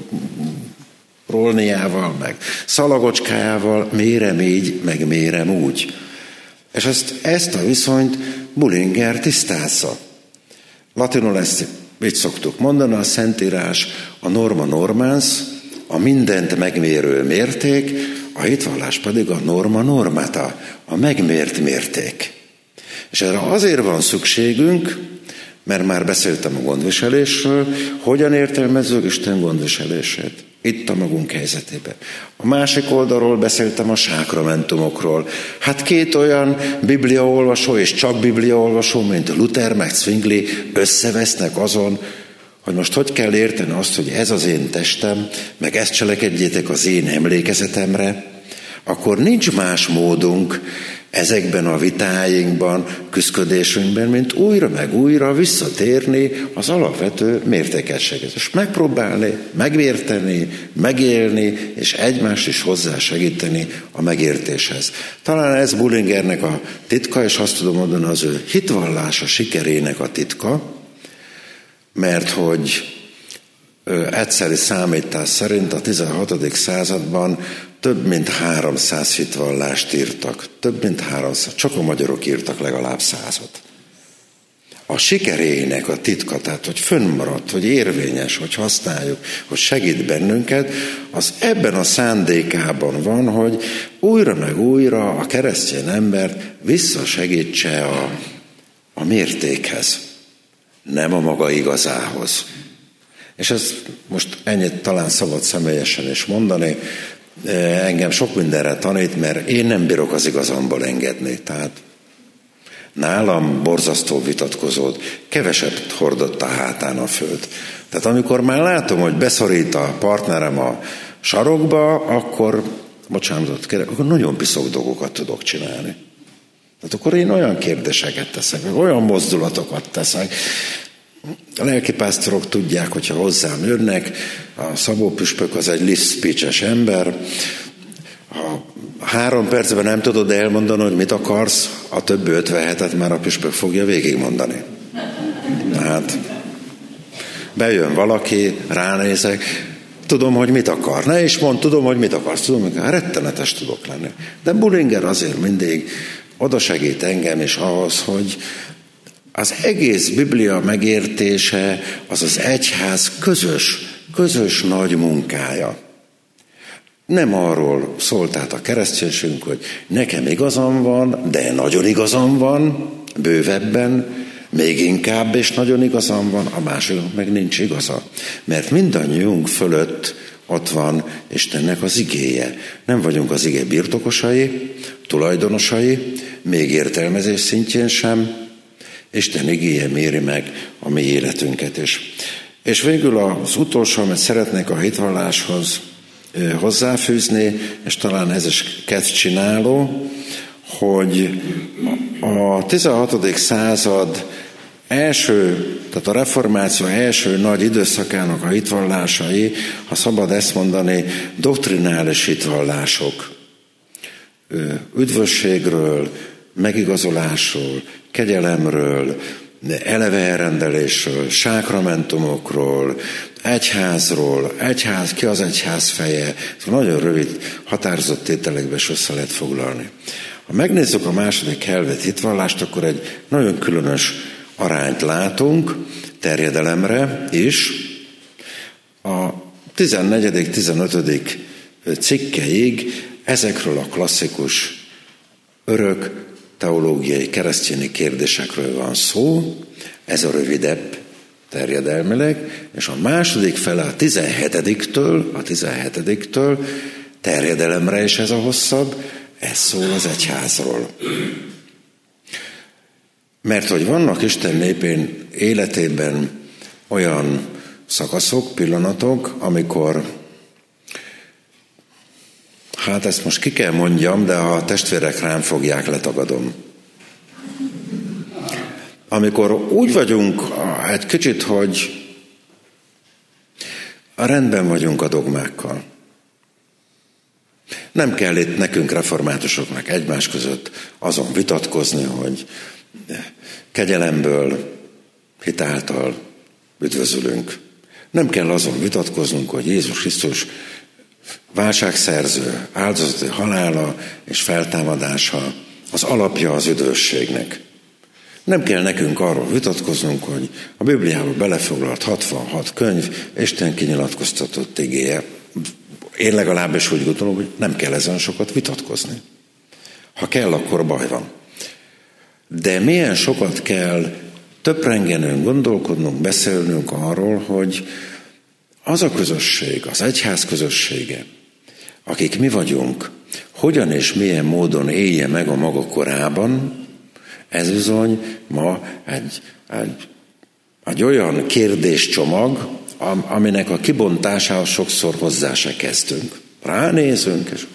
rolniával, meg szalagocskájával mérem így, meg mérem úgy. És ezt a viszonyt Bullinger tisztázza. Latinul ezt így szoktuk mondani, a Szentírás a norma normans, a mindent megmérő mérték, a hitvallás pedig a norma normata, a megmért mérték. És erre azért van szükségünk, mert már beszéltem a gondviselésről, hogyan értelmezzük Isten gondviselését. Itt a magunk helyzetében. A másik oldalról beszéltem a sákramentumokról. Hát 2 olyan bibliaolvasó és csak bibliaolvasó, mint Luther meg Zwingli összevesznek azon, hogy most hogy kell érteni azt, hogy ez az én testem, meg ezt cselekedjétek az én emlékezetemre, akkor nincs más módunk ezekben a vitáinkban, küszködésünkben, mint újra meg újra visszatérni az alapvető mértékességet. És megpróbálni, megérteni, megélni, és egymást is hozzásegíteni a megértéshez. Talán ez Bullingernek a titka, és azt tudom mondani, az ő hitvallása sikerének a titka, mert hogy egyszeri számítás szerint a 16. században több mint 300 hitvallást írtak. Több mint 300. Csak a magyarok írtak legalább 100-at. A sikerének a titka, tehát hogy fönnmaradt, hogy érvényes, hogy használjuk, hogy segít bennünket, az ebben a szándékában van, hogy újra meg újra a keresztény embert visszasegítse a mértékhez, nem a maga igazához. És ez most ennyit talán szabad személyesen is mondani, engem sok mindenre tanít, mert én nem bírok az igazamból engedni. Tehát nálam borzasztó vitatkozód, keveset hordott a hátán a föld. Tehát amikor már látom, hogy beszorít a partnerem a sarokba, akkor, bocsánatot kérek, akkor nagyon piszok dolgokat tudok csinálni. Tehát akkor én olyan kérdéseket teszek, olyan mozdulatokat teszek. A lelkipásztorok tudják, hogyha hozzám jönnek, a Szabó püspök az egy lift speech-es ember, ha 3 percben nem tudod elmondani, hogy mit akarsz, a többi 57-et már a püspök fogja végigmondani. Tehát bejön valaki, ránézek, tudom, hogy mit akar. Ne is mondd, tudom, hogy mit akarsz. Tudom, hogy rettenetes tudok lenni. De Bullinger azért mindig oda segít engem is ahhoz, hogy az egész Biblia megértése az az egyház közös nagy munkája. Nem arról szólt át a kereszténységünk, hogy nekem igazam van, de nagyon igazam van, bővebben, még inkább és nagyon igazam van, a másiknak meg nincs igaza. Mert mindannyiunk fölött ott van Istennek az igéje. Nem vagyunk az igé birtokosai, tulajdonosai, még értelmezés szintjén sem. Isten igéje méri meg a mi életünket is. És végül az utolsó, amit szeretnék a hitvalláshoz hozzáfűzni, és talán ez is kezdcsináló, hogy a 16. század tehát a reformáció első nagy időszakának a hitvallásai, ha szabad ezt mondani, doktrinális hitvallások. Üdvösségről, megigazolásról, kegyelemről, eleve elrendelésről, sákramentumokról, egyházról, ki az egyház feje. Nagyon rövid, határozott tételekbe is össze lehet foglalni. Ha megnézzük a második helvet hitvallást, akkor egy nagyon különös arányt látunk terjedelemre is. A 14.-15. cikkeig ezekről a klasszikus örök teológiai keresztényi kérdésekről van szó, ez a rövidebb terjedelmileg, és a második fele a 17-től terjedelemre is ez a hosszabb, ez szól az egyházról. Mert hogy vannak Isten népén életében olyan szakaszok, pillanatok, amikor, hát ezt most ki kell mondjam, de ha a testvérek rám fogják, letagadom. Amikor úgy vagyunk egy kicsit, hogy rendben vagyunk a dogmákkal. Nem kell itt nekünk reformátusoknak egymás között azon vitatkozni, hogy kegyelemből, hitáltal üdvözülünk. Nem kell azon vitatkoznunk, hogy Jézus Krisztus válságszerző, áldozati halála és feltámadása az alapja az üdvösségnek. Nem kell nekünk arról vitatkoznunk, hogy a Bibliába belefoglalt 66 könyv Isten kinyilatkoztatott igéje. Én legalábbis úgy gondolom, hogy nem kell ezen sokat vitatkozni. Ha kell, akkor baj van. De milyen sokat kell töprengenünk, gondolkodnunk, beszélnünk arról, hogy az a közösség, az egyház közössége, akik mi vagyunk, hogyan és milyen módon élje meg a maga korában, ez bizony ma egy olyan kérdéscsomag, aminek a kibontásához sokszor hozzá se kezdünk. Ránézünk, és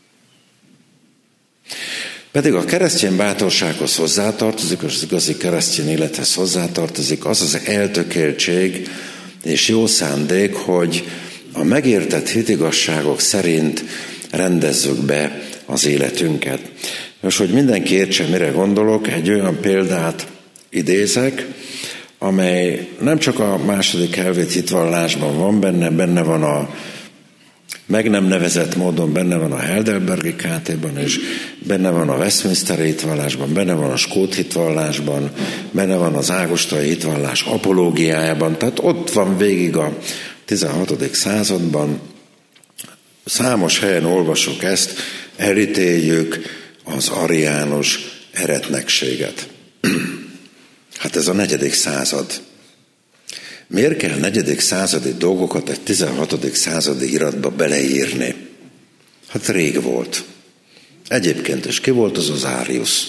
pedig a keresztény bátorsághoz hozzátartozik, az igazi keresztény élethez hozzátartozik az az eltökéltség és jó szándék, hogy a megértett hitigasságok szerint rendezzük be az életünket. Most, hogy mindenki értse, mire gondolok, egy olyan példát idézek, amely nem csak a második helvét hitvallásban van benne van a meg nem nevezett módon, benne van a Heidelbergi KT-ban, és benne van a Westminsteri hitvallásban, benne van a skót hitvallásban, benne van az ágostai hitvallás apológiájában, tehát ott van végig a 16. században. Számos helyen olvasok ezt, elítéljük az ariánus eretnekséget. Hát ez a 4. század. Miért kell 4. századi dolgokat egy 16. századi iratba beleírni? Hát rég volt. Egyébként is ki volt az Arius.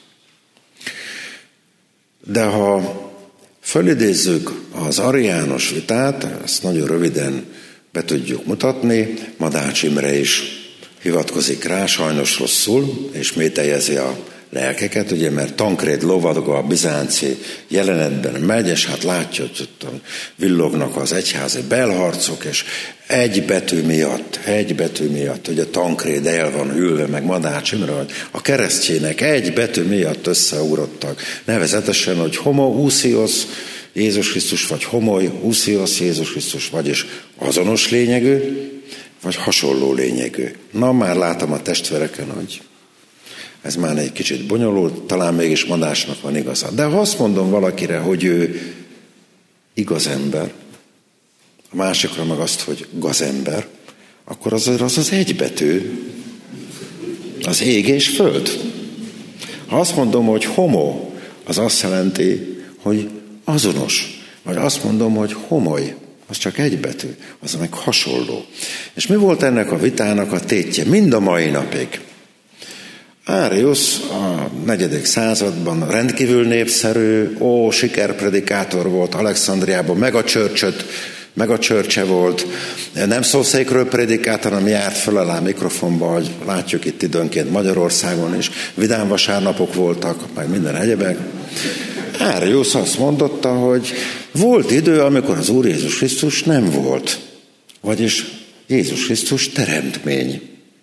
De ha fölidézzük az ariánus vitát, ezt nagyon röviden be tudjuk mutatni, Madács Imre is hivatkozik rá, sajnos rosszul, és mételjezi a lelkeket, ugye, mert Tankréd lovaga a bizánci jelenetben megy, és hát látja, hogy ott villognak az egyházi belharcok, és egy betű miatt, ugye Tankréd el van ülve, meg Madács Imre, hogy a keresztjének egy betű miatt összeugrottak. Nevezetesen, hogy homoousios Jézus Krisztus, vagy homoousios Jézus Krisztus, vagyis azonos lényegű, vagy hasonló lényegű. Na, már látom a testvéreken, hogy ez már egy kicsit bonyolult, talán mégis Madásnak van igaza. De ha azt mondom valakire, hogy ő igaz ember, a másikra meg azt, hogy gazember, akkor az egybetű, az ég és föld. Ha azt mondom, hogy homo, az azt jelenti, hogy azonos. Vagy azt mondom, hogy homoly, az csak egy betű, az meg hasonló. És mi volt ennek a vitának a tétje? Mind a mai napig. Arius a 4. században rendkívül népszerű, sikerpredikátor volt Alexandriában, meg a csörcse volt, nem szószékről predikált, hanem járt föl alá mikrofonba, hogy látjuk itt időnként Magyarországon is, vidám vasárnapok voltak, meg minden egyebek. Árius azt mondotta, hogy volt idő, amikor az Úr Jézus Krisztus nem volt. Vagyis Jézus Krisztus teremtmény.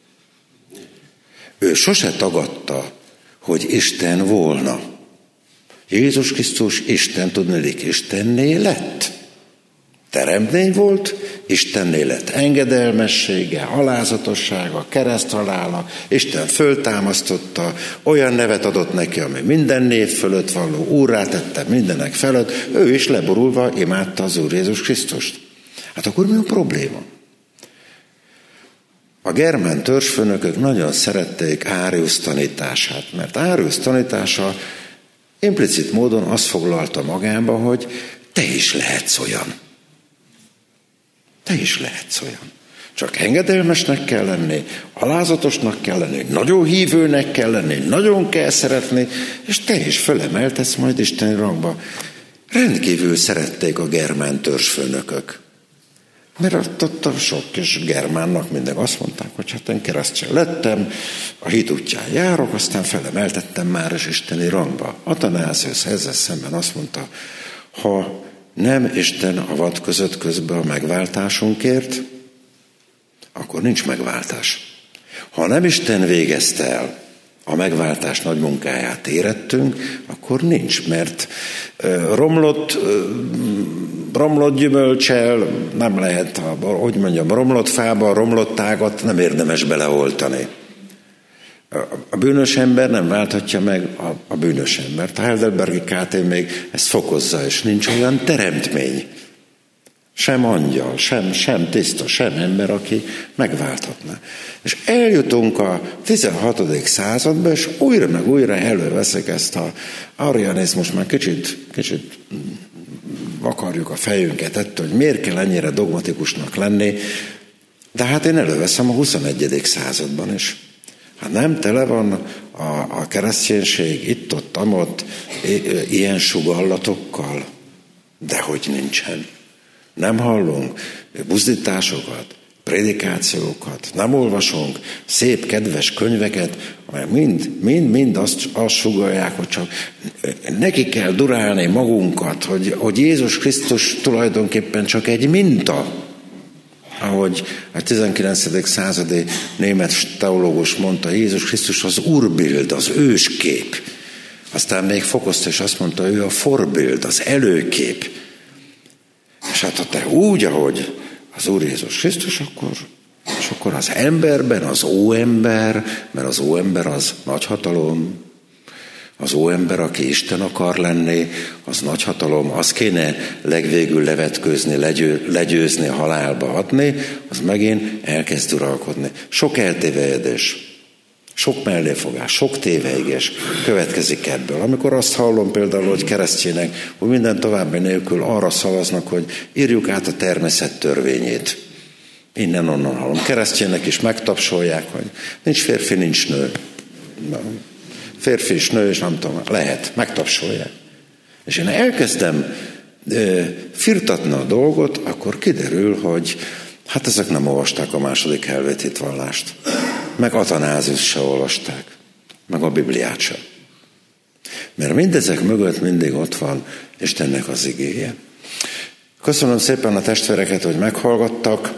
Ő sose tagadta, hogy Isten volna. Jézus Krisztus Isten, tudniillik, Istenné lett. Teremtmény volt, Istenné lett engedelmessége, alázatossága, kereszthalála, Isten föltámasztotta, olyan nevet adott neki, ami minden név fölött való, úrrá tette mindenek felett, ő is leborulva imádta az Úr Jézus Krisztust. Hát akkor mi a probléma? A germán törzsfőnökök nagyon szerették Árius tanítását, mert Árius tanítása implicit módon azt foglalta magába, hogy te is lehetsz olyan. Te is lehetsz olyan. Csak engedelmesnek kell lenni, alázatosnak kell lenni, nagyon hívőnek kell lenni, nagyon kell szeretni, és te is fölemeltesz majd isteni rangba. Rendkívül szerették a germán törzsfőnökök. Mert ott a sok kis germánnak mindig azt mondták, hogy hát én keresztény lettem, a hit útján járok, aztán felemeltettem már is isteni rangba. Athanásius ezzel szemben azt mondta, ha nem Isten avatkozott közbe a megváltásunkért, akkor nincs megváltás. Ha nem Isten végezte el a megváltás nagy munkáját, érettünk, akkor nincs, mert romlott gyümölcsel nem lehet, hogy mondjam, romlott fába, romlott tágat nem érdemes beleoltani. A bűnös ember nem válthatja meg a bűnös embert. A Heidelbergi KT még ezt fokozza, és nincs olyan teremtmény. Sem angyal, sem tiszta, sem ember, aki megválthatna. És eljutunk a 16. századba, és újra meg újra előveszek ezt a arianizmus, már kicsit akarjuk a fejünket ettől, hogy miért kell ennyire dogmatikusnak lenni, de hát én előveszem a 21. században is. Hát nem tele van a kereszténység itt, ott, ilyen sugallatokkal? Dehogy nincsen. Nem hallunk buzdításokat, prédikációkat, nem olvasunk szép, kedves könyveket, amelyek mind azt sugallják, hogy csak neki kell durálni magunkat, hogy Jézus Krisztus tulajdonképpen csak egy minta. Ahogy a 19. századi német teológus mondta, Jézus Krisztus az Urbild, az őskép. Aztán még fokozta, és azt mondta, ő a Vorbild, az előkép. És hát ha te úgy, ahogy az Úr Jézus Krisztus, akkor az emberben az óember, mert az óember az nagyhatalom, az óember, aki Isten akar lenni, az nagyhatalom, az kéne legvégül levetkőzni, legyőzni, halálba adni, az megint elkezd uralkodni. Sok eltévejedés, sok melléfogás, sok téveigés következik ebből. Amikor azt hallom például, hogy keresztjének, hogy minden további nélkül arra szavaznak, hogy írjuk át a természet törvényét. Innen-onnan hallom. Keresztjének is megtapsolják, hogy nincs férfi, nincs nő. Férfi és nő, és nem tudom, lehet, megtapsolják. És én elkezdem firtatni a dolgot, akkor kiderül, hogy hát ezek nem olvasták a második helvéti hitvallást. Meg Athanásiust se olvasták. Meg a Bibliát sem. Mert mindezek mögött mindig ott van Istennek az igéje. Köszönöm szépen a testvéreket, hogy meghallgattak.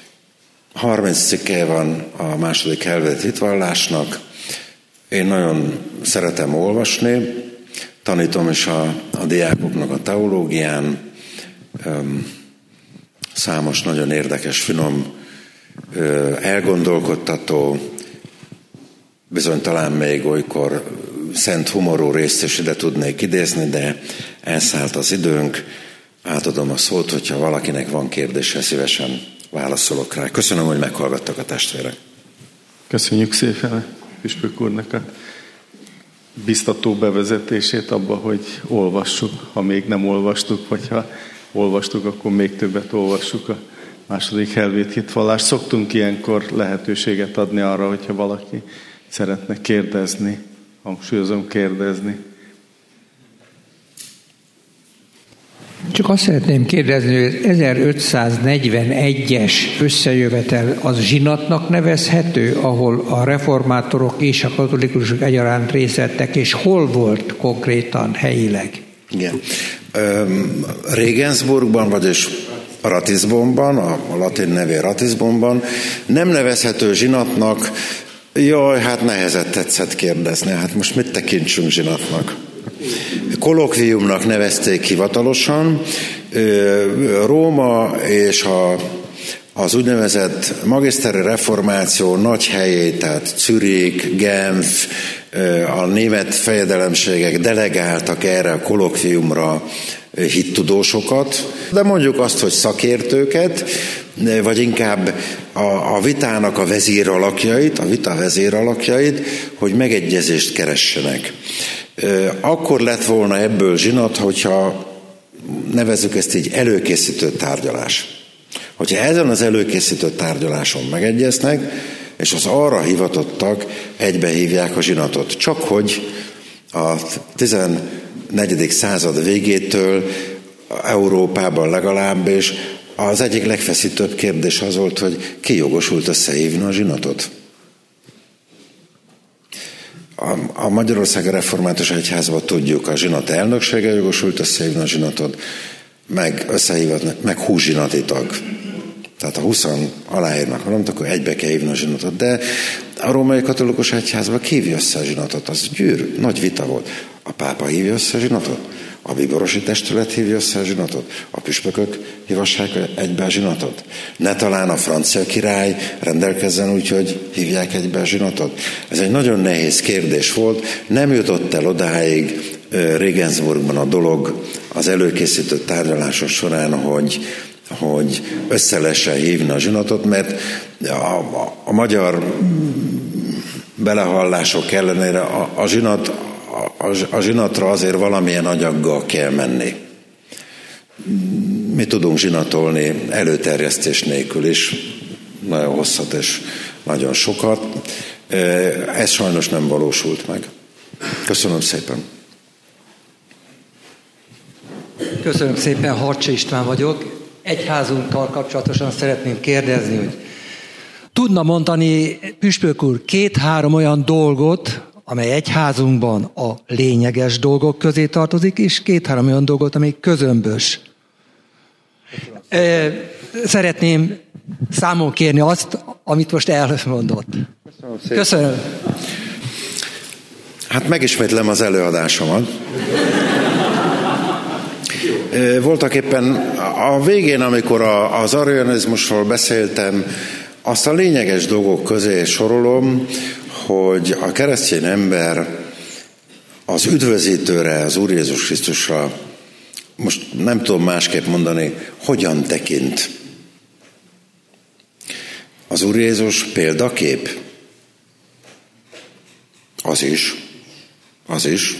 30 cikke van a második helvéti hitvallásnak. Én nagyon szeretem olvasni, tanítom is a diákoknak a teológián, számos nagyon érdekes, finom, elgondolkodtató, bizony talán még olykor szent humorú részt is ide tudnék idézni, de elszállt az időnk. Átadom a szót, hogyha valakinek van kérdése, szívesen válaszolok rá. Köszönöm, hogy meghallgattak a testvérek. Köszönjük szépen Püspök úrnak a biztató bevezetését abba, hogy olvassuk, ha még nem olvastuk, vagy ha olvastuk, akkor még többet olvassuk a második helvéti hitvallást. Szoktunk ilyenkor lehetőséget adni arra, hogyha valaki szeretne kérdezni, hangsúlyozom kérdezni. Csak azt szeretném kérdezni, hogy az 1541-es összejövetel az zsinatnak nevezhető, ahol a reformátorok és a katolikusok egyaránt részt vettek, és hol volt konkrétan helyileg? Igen. Regensburgban, vagyis Ratisbonban, a latin nevé Ratisbonban nem nevezhető zsinatnak, jaj, hát nehezet tetszett kérdezni, hát most mit tekintsünk zsinatnak? Kolokviumnak nevezték hivatalosan. Róma és az úgynevezett magiszteri reformáció nagy helyét, tehát Zürich, Genf, a német fejedelemségek delegáltak erre a kolokviumra hittudósokat, de mondjuk azt, hogy szakértőket, vagy inkább a vitának a vezéralakjait, a vita vezéralakjait, hogy megegyezést keressenek. Akkor lett volna ebből zsinat, hogyha nevezzük ezt így előkészítő tárgyalás. Hogyha ezen az előkészítő tárgyaláson megegyeznek, és az arra hivatottak egybehívják a zsinatot. Csak hogy a 14. század végétől Európában legalábbis az egyik legfeszítőbb kérdés az volt, hogy ki jogosult összehívni a zsinatot. A Magyarországi Református Egyházban tudjuk, a zsinat elnöksége jogosult összehívni a zsinatot, meg 20 zsinati tag. Tehát ha 20 aláírnak valamit, akkor egybe kell hívni a zsinatot. De a Római Katolikus Egyházban ki hívja össze a zsinatot? Az gyűr, nagy vita volt. A pápa hívja össze a zsinatot? A bíborosi testület hívja össze a zsinatot? A püspökök hívassák egybe a zsinatot? Ne talán a francia király rendelkezzen úgy, hogy hívják egybe a zsinatot? Ez egy nagyon nehéz kérdés volt. Nem jutott el odáig Regensburgban a dolog az előkészítő tárgyalások során, hogy össze lehessen hívni a zsinatot, mert a magyar belehallások ellenére a zsinatra azért valamilyen anyaggal kell menni. Mi tudunk zsinatolni előterjesztés nélkül is, nagyon hosszat és nagyon sokat. Ez sajnos nem valósult meg. Köszönöm szépen. Köszönöm szépen, Harcsa István vagyok. Egyházunkkal kapcsolatosan szeretném kérdezni, hogy tudna mondani, püspök úr, 2-3 olyan dolgot, amely egyházunkban a lényeges dolgok közé tartozik, és 2-3 olyan dolgot, amely közömbös. Szeretném számon kérni azt, amit most elmondott. Köszönöm. Hát megismétlem az előadásomat. Voltak éppen a végén, amikor az arianizmusról beszéltem, azt a lényeges dolgok közé sorolom, hogy a keresztény ember az üdvözítőre, az Úr Jézus Krisztusra, most nem tudom másképp mondani, hogyan tekint. Az Úr Jézus példakép? Az is.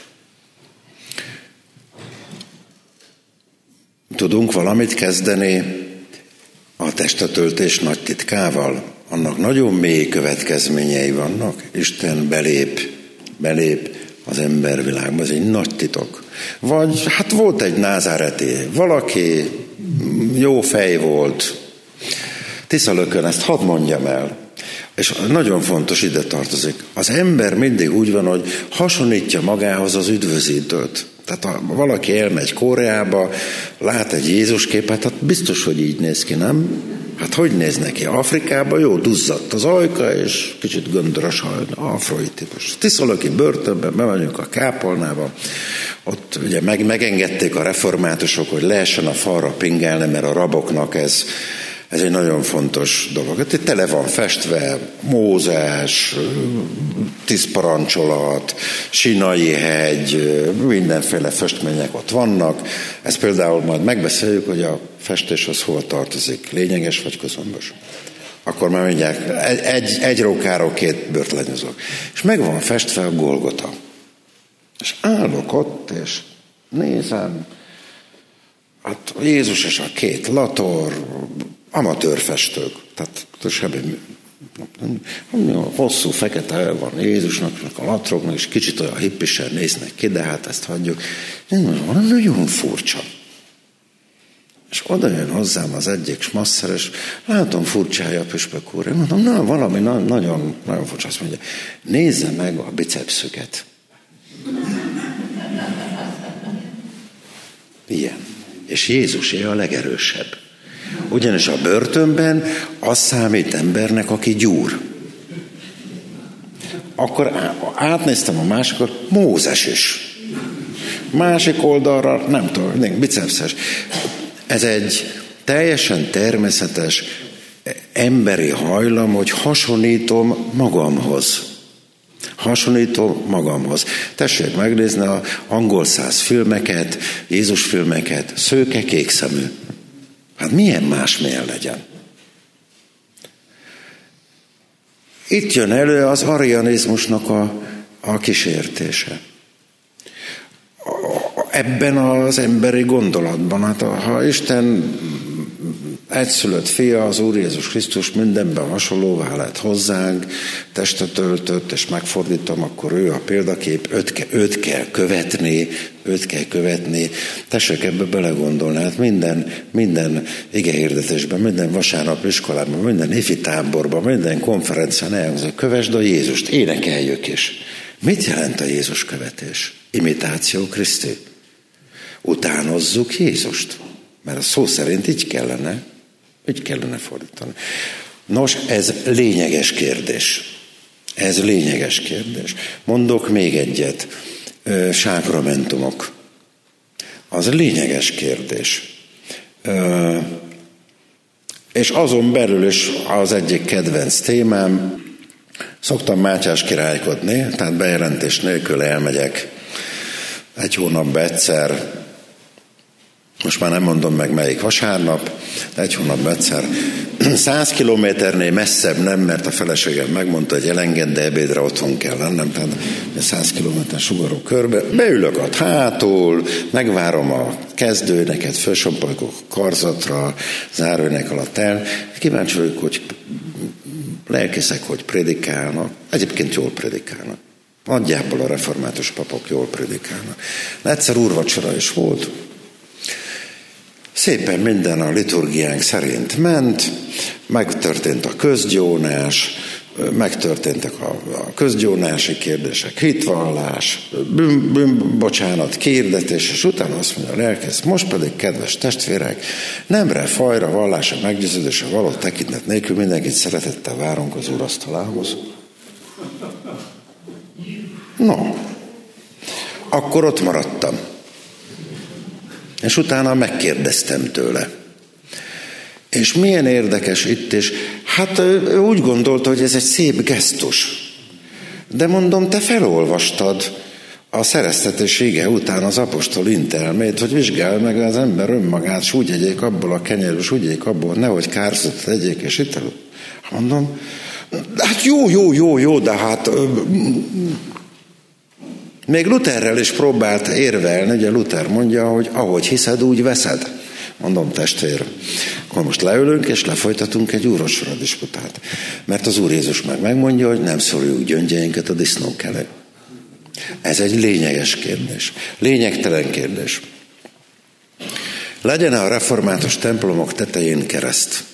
Tudunk valamit kezdeni a testetöltés nagy titkával? Annak nagyon mély következményei vannak. Isten belép az embervilágba, ez egy nagy titok. Vagy hát volt egy názáreti, valaki jó fej volt. Tiszalökön, ezt hadd mondjam el. És nagyon fontos, ide tartozik. Az ember mindig úgy van, hogy hasonlítja magához az üdvözítőt. Tehát ha valaki elmegy Koreába, lát egy Jézus képet, hát biztos, hogy így néz ki, nem? Hát hogy néz neki? Afrikában jó, duzzadt az ajka, és kicsit göndörös afroi típus. Tiszalöki börtönben bemegyünk a kápolnába, ott ugye megengedték a reformátusok, hogy lehessen a falra pingálni, mert a raboknak ez egy nagyon fontos dolog. Itt tele van festve Mózes, 10 parancsolat, Sinai hegy, mindenféle festmények ott vannak. Ezt például majd megbeszéljük, hogy a festés az hol tartozik, lényeges vagy közömbös. Akkor már mindjárt egy rókáról 2 bőrt lenyúzok. És meg van festve a Golgota. És állok ott, és nézem, hát Jézus és a 2 lator, amatőrfestők, tehát semmi, hosszú fekete van Jézusnak, a latroknak, és kicsit olyan hippisen néznek ki, de hát ezt hagyjuk. Nagyon furcsa. És oda jön hozzám az egyik smasszer, és látom furcsája a püspök úr. Én mondom, valami nagyon, nagyon furcsa. Azt mondja, nézze meg a bicepszüket. Ilyen. És Jézusé a legerősebb. Ugyanis a börtönben az számít embernek, aki gyúr. Akkor átnéztem a másikot, Mózes is. Másik oldalra, nem tudom, bicepszes. Ez egy teljesen természetes emberi hajlam, hogy hasonlítom magamhoz. Tessék megnézni az angol száz filmeket, Jézus filmeket, szőke, kékszemű. Hát milyen másmilyen legyen? Itt jön elő az arianizmusnak a kísértése. Ebben az emberi gondolatban, hát ha Isten egyszülött fia, az Úr Jézus Krisztus mindenben hasonlóvá lett hozzánk, testet öltött, és megfordítom, akkor ő a példakép, őt kell követni. Tessék ebbe belegondolni, hát minden igehirdetésben, minden vasárnap iskolában, minden ifi táborban, minden konferencián elhangzik, kövesd a Jézust, énekeljük is. Mit jelent a Jézus követés? Imitáció Kriszti. Utánozzuk Jézust. Mert a szó szerint így kellene fordítani. Nos, ez lényeges kérdés. Mondok még egyet. Sákramentumok. Az lényeges kérdés. És azon belül is az egyik kedvenc témám, szoktam Mátyás királykodni, tehát bejelentés nélkül elmegyek egy hónapban egyszer, most már nem mondom meg melyik vasárnap, de egy hónapban egyszer. 100 kilométernél messzebb nem, mert a feleségem megmondta, hogy elenged, de ebédre otthon kell lennem, tehát 100 kilométer sugaró körbe. Beülök ott hátul, megvárom a kezdőneket, fölsompolygok a karzatra, záróének alatt el. Kíváncsi vagyok, hogy lelkészek, hogy prédikálnak. Egyébként jól prédikálnak. Nagyjából a református papok jól prédikálnak. Egyszer úrvacsora is volt. Szépen minden a liturgiánk szerint ment, megtörtént a közgyónás, megtörténtek a közgyónási kérdések, hitvallás, bocsánat, kérdetés, és utána azt mondja a lelkész, most pedig, kedves testvérek, nemre, fajra, vallásra, meggyőződésre való tekintet nélkül mindenkit szeretettel várunk az úrasztalához. No, akkor ott maradtam. És utána megkérdeztem tőle. És milyen érdekes itt is. Hát ő úgy gondolta, hogy ez egy szép gesztus. De mondom, te felolvastad a szereztetés ige után az apostol intelmét, hogy vizsgálj meg az ember önmagát, és úgy egyék abból a kenyérből, és úgy egyék abból, nehogy kárzott egyék, és itt mondom, hát jó, de hát... Még Lutherrel is próbált érvelni, ugye Luther mondja, hogy ahogy hiszed, úgy veszed. Mondom, testvér, akkor most leülünk, és lefolytatunk egy úrvacsora disputát. Mert az Úr Jézus megmondja, hogy nem szoruljuk gyöngyeinket a disznók elé. Ez egy lényeges kérdés. Lényegtelen kérdés. Legyen-e a református templomok tetején kereszt?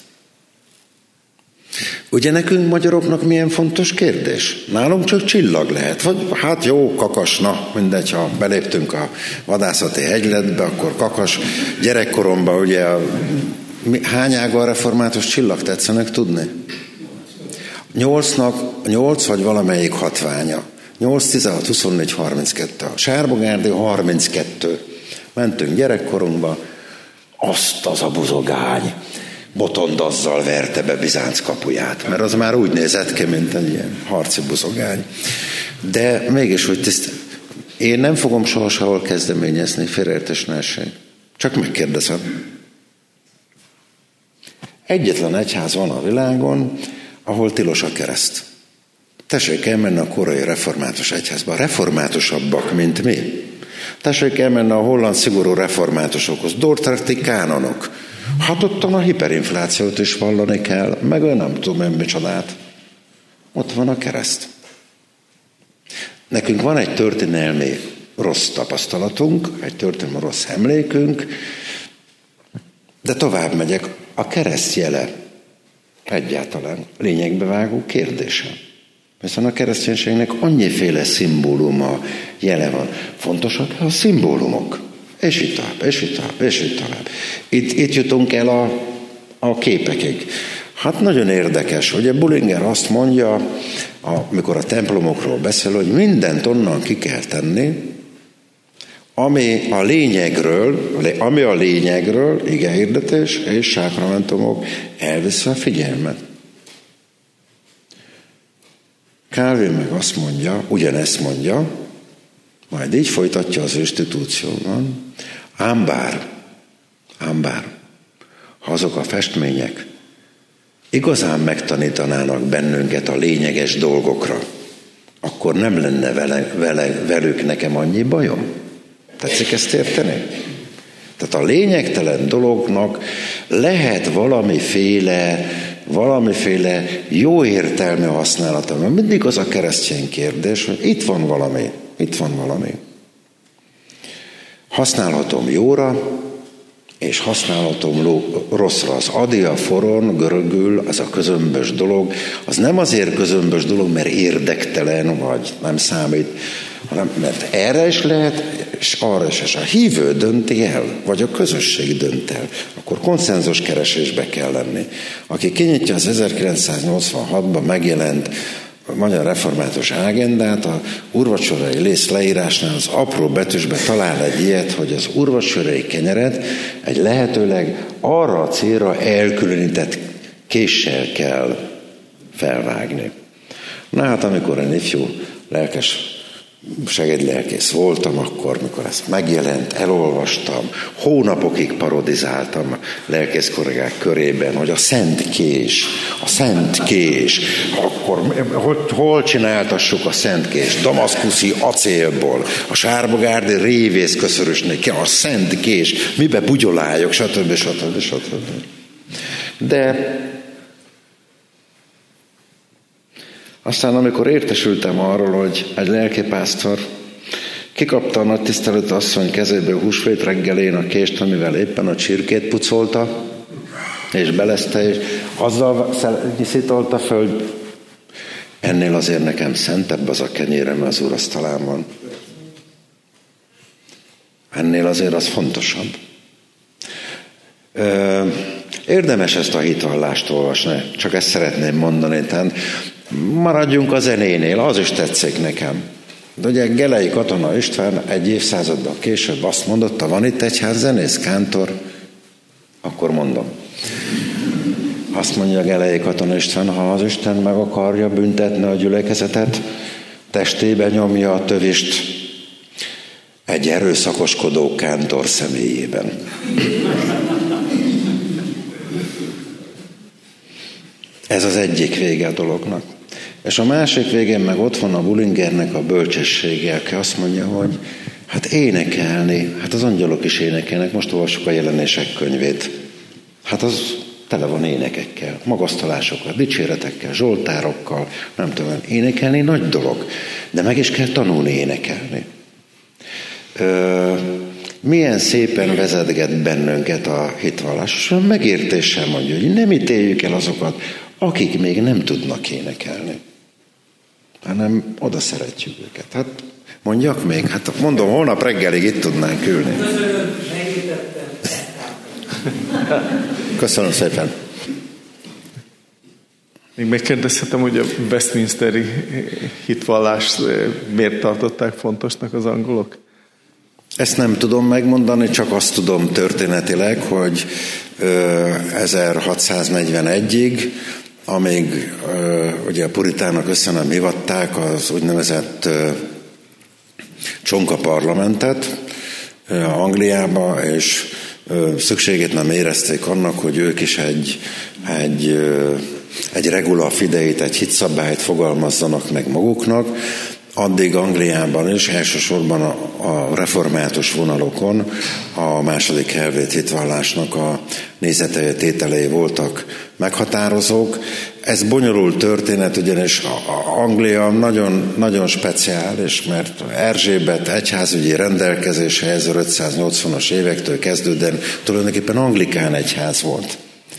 Ugye nekünk magyaroknak milyen fontos kérdés? Nálunk csak csillag lehet. Vagy hát jó, kakas, na mindegy, ha beléptünk a vadászati hegyletbe, akkor kakas. Gyerekkoromban ugye hány ága a református csillag tetszenek tudni? 8 vagy valamelyik hatványa. 8, 16, 24, 32. A Sárbogárdi 32. Mentünk gyerekkorunkba, azt az a buzogány botondazzal verte be Bizánc kapuját, mert az már úgy nézett ki, mint egy ilyen harci buzogány. De mégis, hogy én nem fogom soha sehol kezdeményezni, félreértés ne essék. Csak megkérdezem. Egyetlen egyház van a világon, ahol tilos a kereszt. Tessék elmenni a korai református egyházba. Reformátusabbak, mint mi. Tessék elmenni a holland szigorú reformátusokhoz. Dordrecht'i kánonok. Hát ottan a hiperinflációt is vallani kell, meg nem tudom én micsodát. Ott van a kereszt. Nekünk van egy történelmi rossz tapasztalatunk, egy történelmi rossz emlékünk, de tovább megyek. A kereszt jele egyáltalán lényegbe vágó kérdése. Hiszen a kereszténységnek annyiféle szimbóluma, jele van. Fontosak a szimbólumok. És így tovább, és így tovább, és így tovább. Itt jutunk el a képekig. Hát nagyon érdekes, ugye Bullinger azt mondja, amikor a templomokról beszél, hogy mindent onnan ki kell tenni, ami a lényegről, igehirdetés és sákramentumok elviszi a figyelmet. Calvin meg azt mondja, ugyanezt mondja, majd így folytatja az institúcióban, ám bár, ha azok a festmények igazán megtanítanának bennünket a lényeges dolgokra, akkor nem lenne velük nekem annyi bajom. Tetszik ezt érteni? Tehát a lényegtelen dolognak lehet valamiféle jó értelmű használata. Mert mindig az a keresztény kérdés, hogy itt van valami. Használhatom jóra, és használhatom rosszra. Az adiaforon görögül, az a közömbös dolog, az nem azért közömbös dolog, mert érdektelen, vagy nem számít, hanem mert erre is lehet, és arra is. És a hívő dönti el, vagy a közösség dönt el, akkor konszenzus keresésbe kell lenni. Aki kinyitja az 1986-ban megjelent Magyar Református Ágendát, a úrvacsorai lész leírásnál az apró betűsbe talál egy ilyet, hogy az úrvacsorai kenyeret egy lehetőleg arra a célra elkülönített késsel kell felvágni. Na hát, amikor én ifjú lelkes segédlelkész voltam, akkor, mikor ezt megjelent, elolvastam, hónapokig parodizáltam a lelkészkollégák körében, hogy a szent kés, akkor hol csináltassuk a szent kés? Damaszkuszi acélból, a sárbogárdi révészköszörösnél kell a szent kés, mibe bugyoláljak, stb. De aztán, amikor értesültem arról, hogy egy lelkipásztor kikapta a nagy tiszteletű asszony kezéből húsvét reggelén a kést, amivel éppen a csirkét pucolta, és belezte, és azzal nyiszítolta föl, ennél azért nekem szentebb az a kenyérem az úrasztalán van. Ennél azért az fontosabb. Érdemes ezt a hitvallást olvasni, csak ezt szeretném mondani, tehát maradjunk a zenénél, az is tetszik nekem. De ugye Gelei Katona István egy évszázaddal később azt mondotta, van itt egyházzenész, kántor? Akkor mondom. Azt mondja Gelei Katona István, ha az Isten meg akarja büntetni a gyülekezetet, testébe nyomja a tövist egy erőszakoskodó kántor személyében. Ez az egyik vége a dolognak. És a másik végén meg ott van a Bullingernek a bölcsessége, aki azt mondja, hogy hát énekelni, hát az angyalok is énekelnek, most olvassuk a Jelenések könyvét. Hát az tele van énekekkel, magasztalásokkal, dicséretekkel, zsoltárokkal, nem tudom, énekelni nagy dolog, de meg is kell tanulni énekelni. Milyen szépen vezetget bennünket a hitvallás, megértéssel mondja, hogy nem ítéljük el azokat, akik még nem tudnak énekelni, hanem oda szeretjük őket. Hát mondjak még, hát mondom, holnap reggelig itt tudnánk ülni. Köszönöm szépen. Még megkérdezhetem, hogy a Westminsteri hitvallást miért tartották fontosnak az angolok? Ezt nem tudom megmondani, csak azt tudom történetileg, hogy 1641-ig, amíg ugye a puritánok össze nem hivatták az úgynevezett csonka parlamentet Angliába, és szükségét nem érezték annak, hogy ők is egy regula fideit, egy hitszabályt fogalmazzanak meg maguknak. Addig Angliában is elsősorban a református vonalokon a második helvét hitvallásnak a nézetei, tételei voltak meghatározók. Ez bonyolult történet, ugyanis Anglia nagyon, nagyon speciális, mert Erzsébet egyházügyi rendelkezése 1580-as évektől kezdődően tulajdonképpen anglikán egyház volt.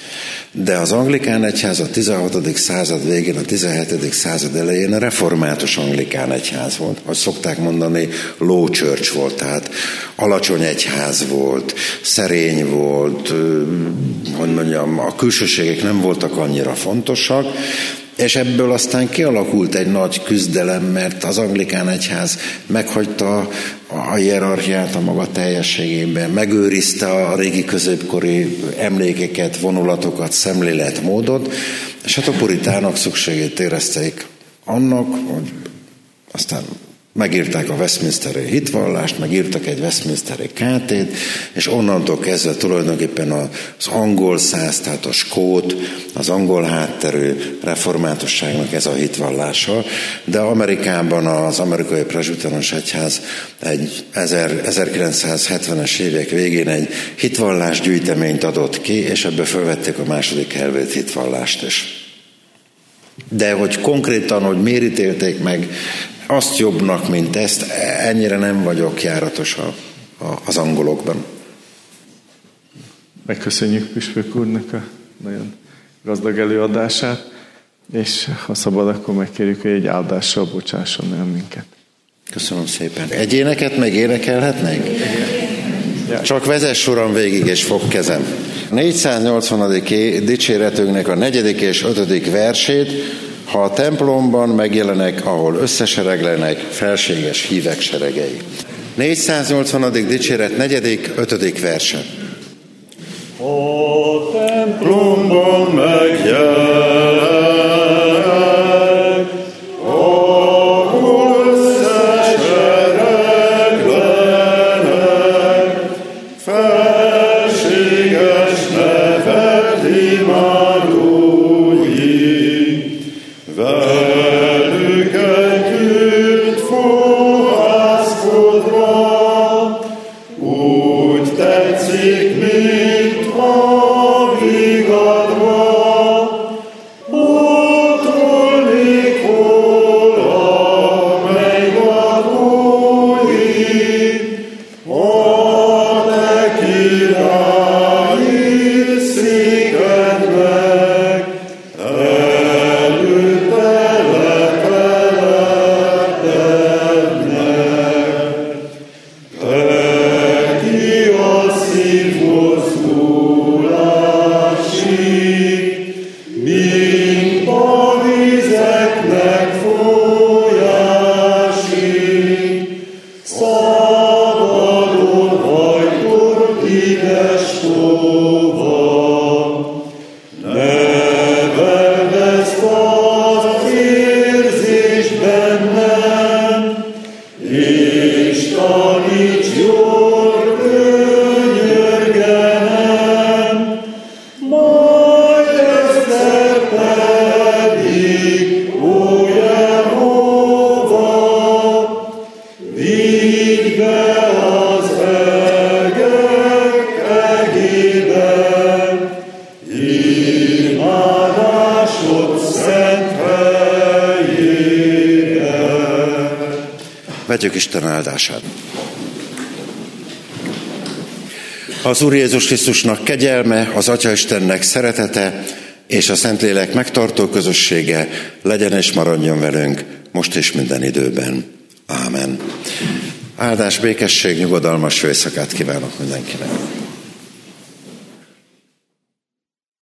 De az anglikán egyház a 16. század végén, a 17. század elején a református anglikán egyház volt. Ahogy szokták mondani, low church volt, tehát alacsony egyház volt, szerény volt, hogy mondjam, a külsőségek nem voltak annyira fontosak, és ebből aztán kialakult egy nagy küzdelem, mert az anglikán egyház meghagyta a hierarchiát a maga teljességében, megőrizte a régi középkori emlékeket, vonulatokat, szemléletmódot, és hát a puritánok szükségét érezték annak, hogy aztán megírták a Westminsteri hitvallást, megírtak egy Westminsteri KT-t, és onnantól kezdve tulajdonképpen az angol száz, tehát a skót, az angol hátterű reformátusságnak ez a hitvallása, de Amerikában az amerikai presbiteranus egyház egy 1970-es évek végén egy hitvallásgyűjteményt adott ki, és ebből felvették a második helvét hitvallást is. De hogy konkrétan, hogy miért ítélték meg azt jobbnak, mint ezt, ennyire nem vagyok járatos az angolokban. Megköszönjük püspök úrnak a nagyon gazdag előadását, és ha szabad, akkor megkérjük, hogy egy áldással bocsásson el minket. Köszönöm szépen. Egy éneket meg énekelhetnénk? Csak vezess, Uram, végig, és fogd kezem. 480. dicséretünknek a 4. és 5. versét, ha a templomban megjelenek, ahol összesereglenek felséges hívek seregei. 480. dicséret 4. 5. verse. A templomban megjelenek, ahol összesereglenek felséges nevet imádói. Velük együtt fohászkodva, úgy tetszik, mint a vigadva, otthonlik hol a mennyvalói, a te királyi székednek, előtte letelepednek. Te ki a szív mozgulásig, mint a vizeknek folyásig, szabadon hajtod ides tova. Neveld ezt az érzést bennem, és taníts jól könyörgenem, majd egyszer pedig, ó Jehova, vigy be az egek egében, imádásod szent helyében. Vegyük Isten áldását. Az Úr Jézus Krisztusnak kegyelme, az Atya Istennek szeretete és a Szentlélek megtartó közössége legyen és maradjon velünk most és minden időben. Ámen. Áldás, békesség, nyugodalmas jó éjszakát kívánok mindenkinek.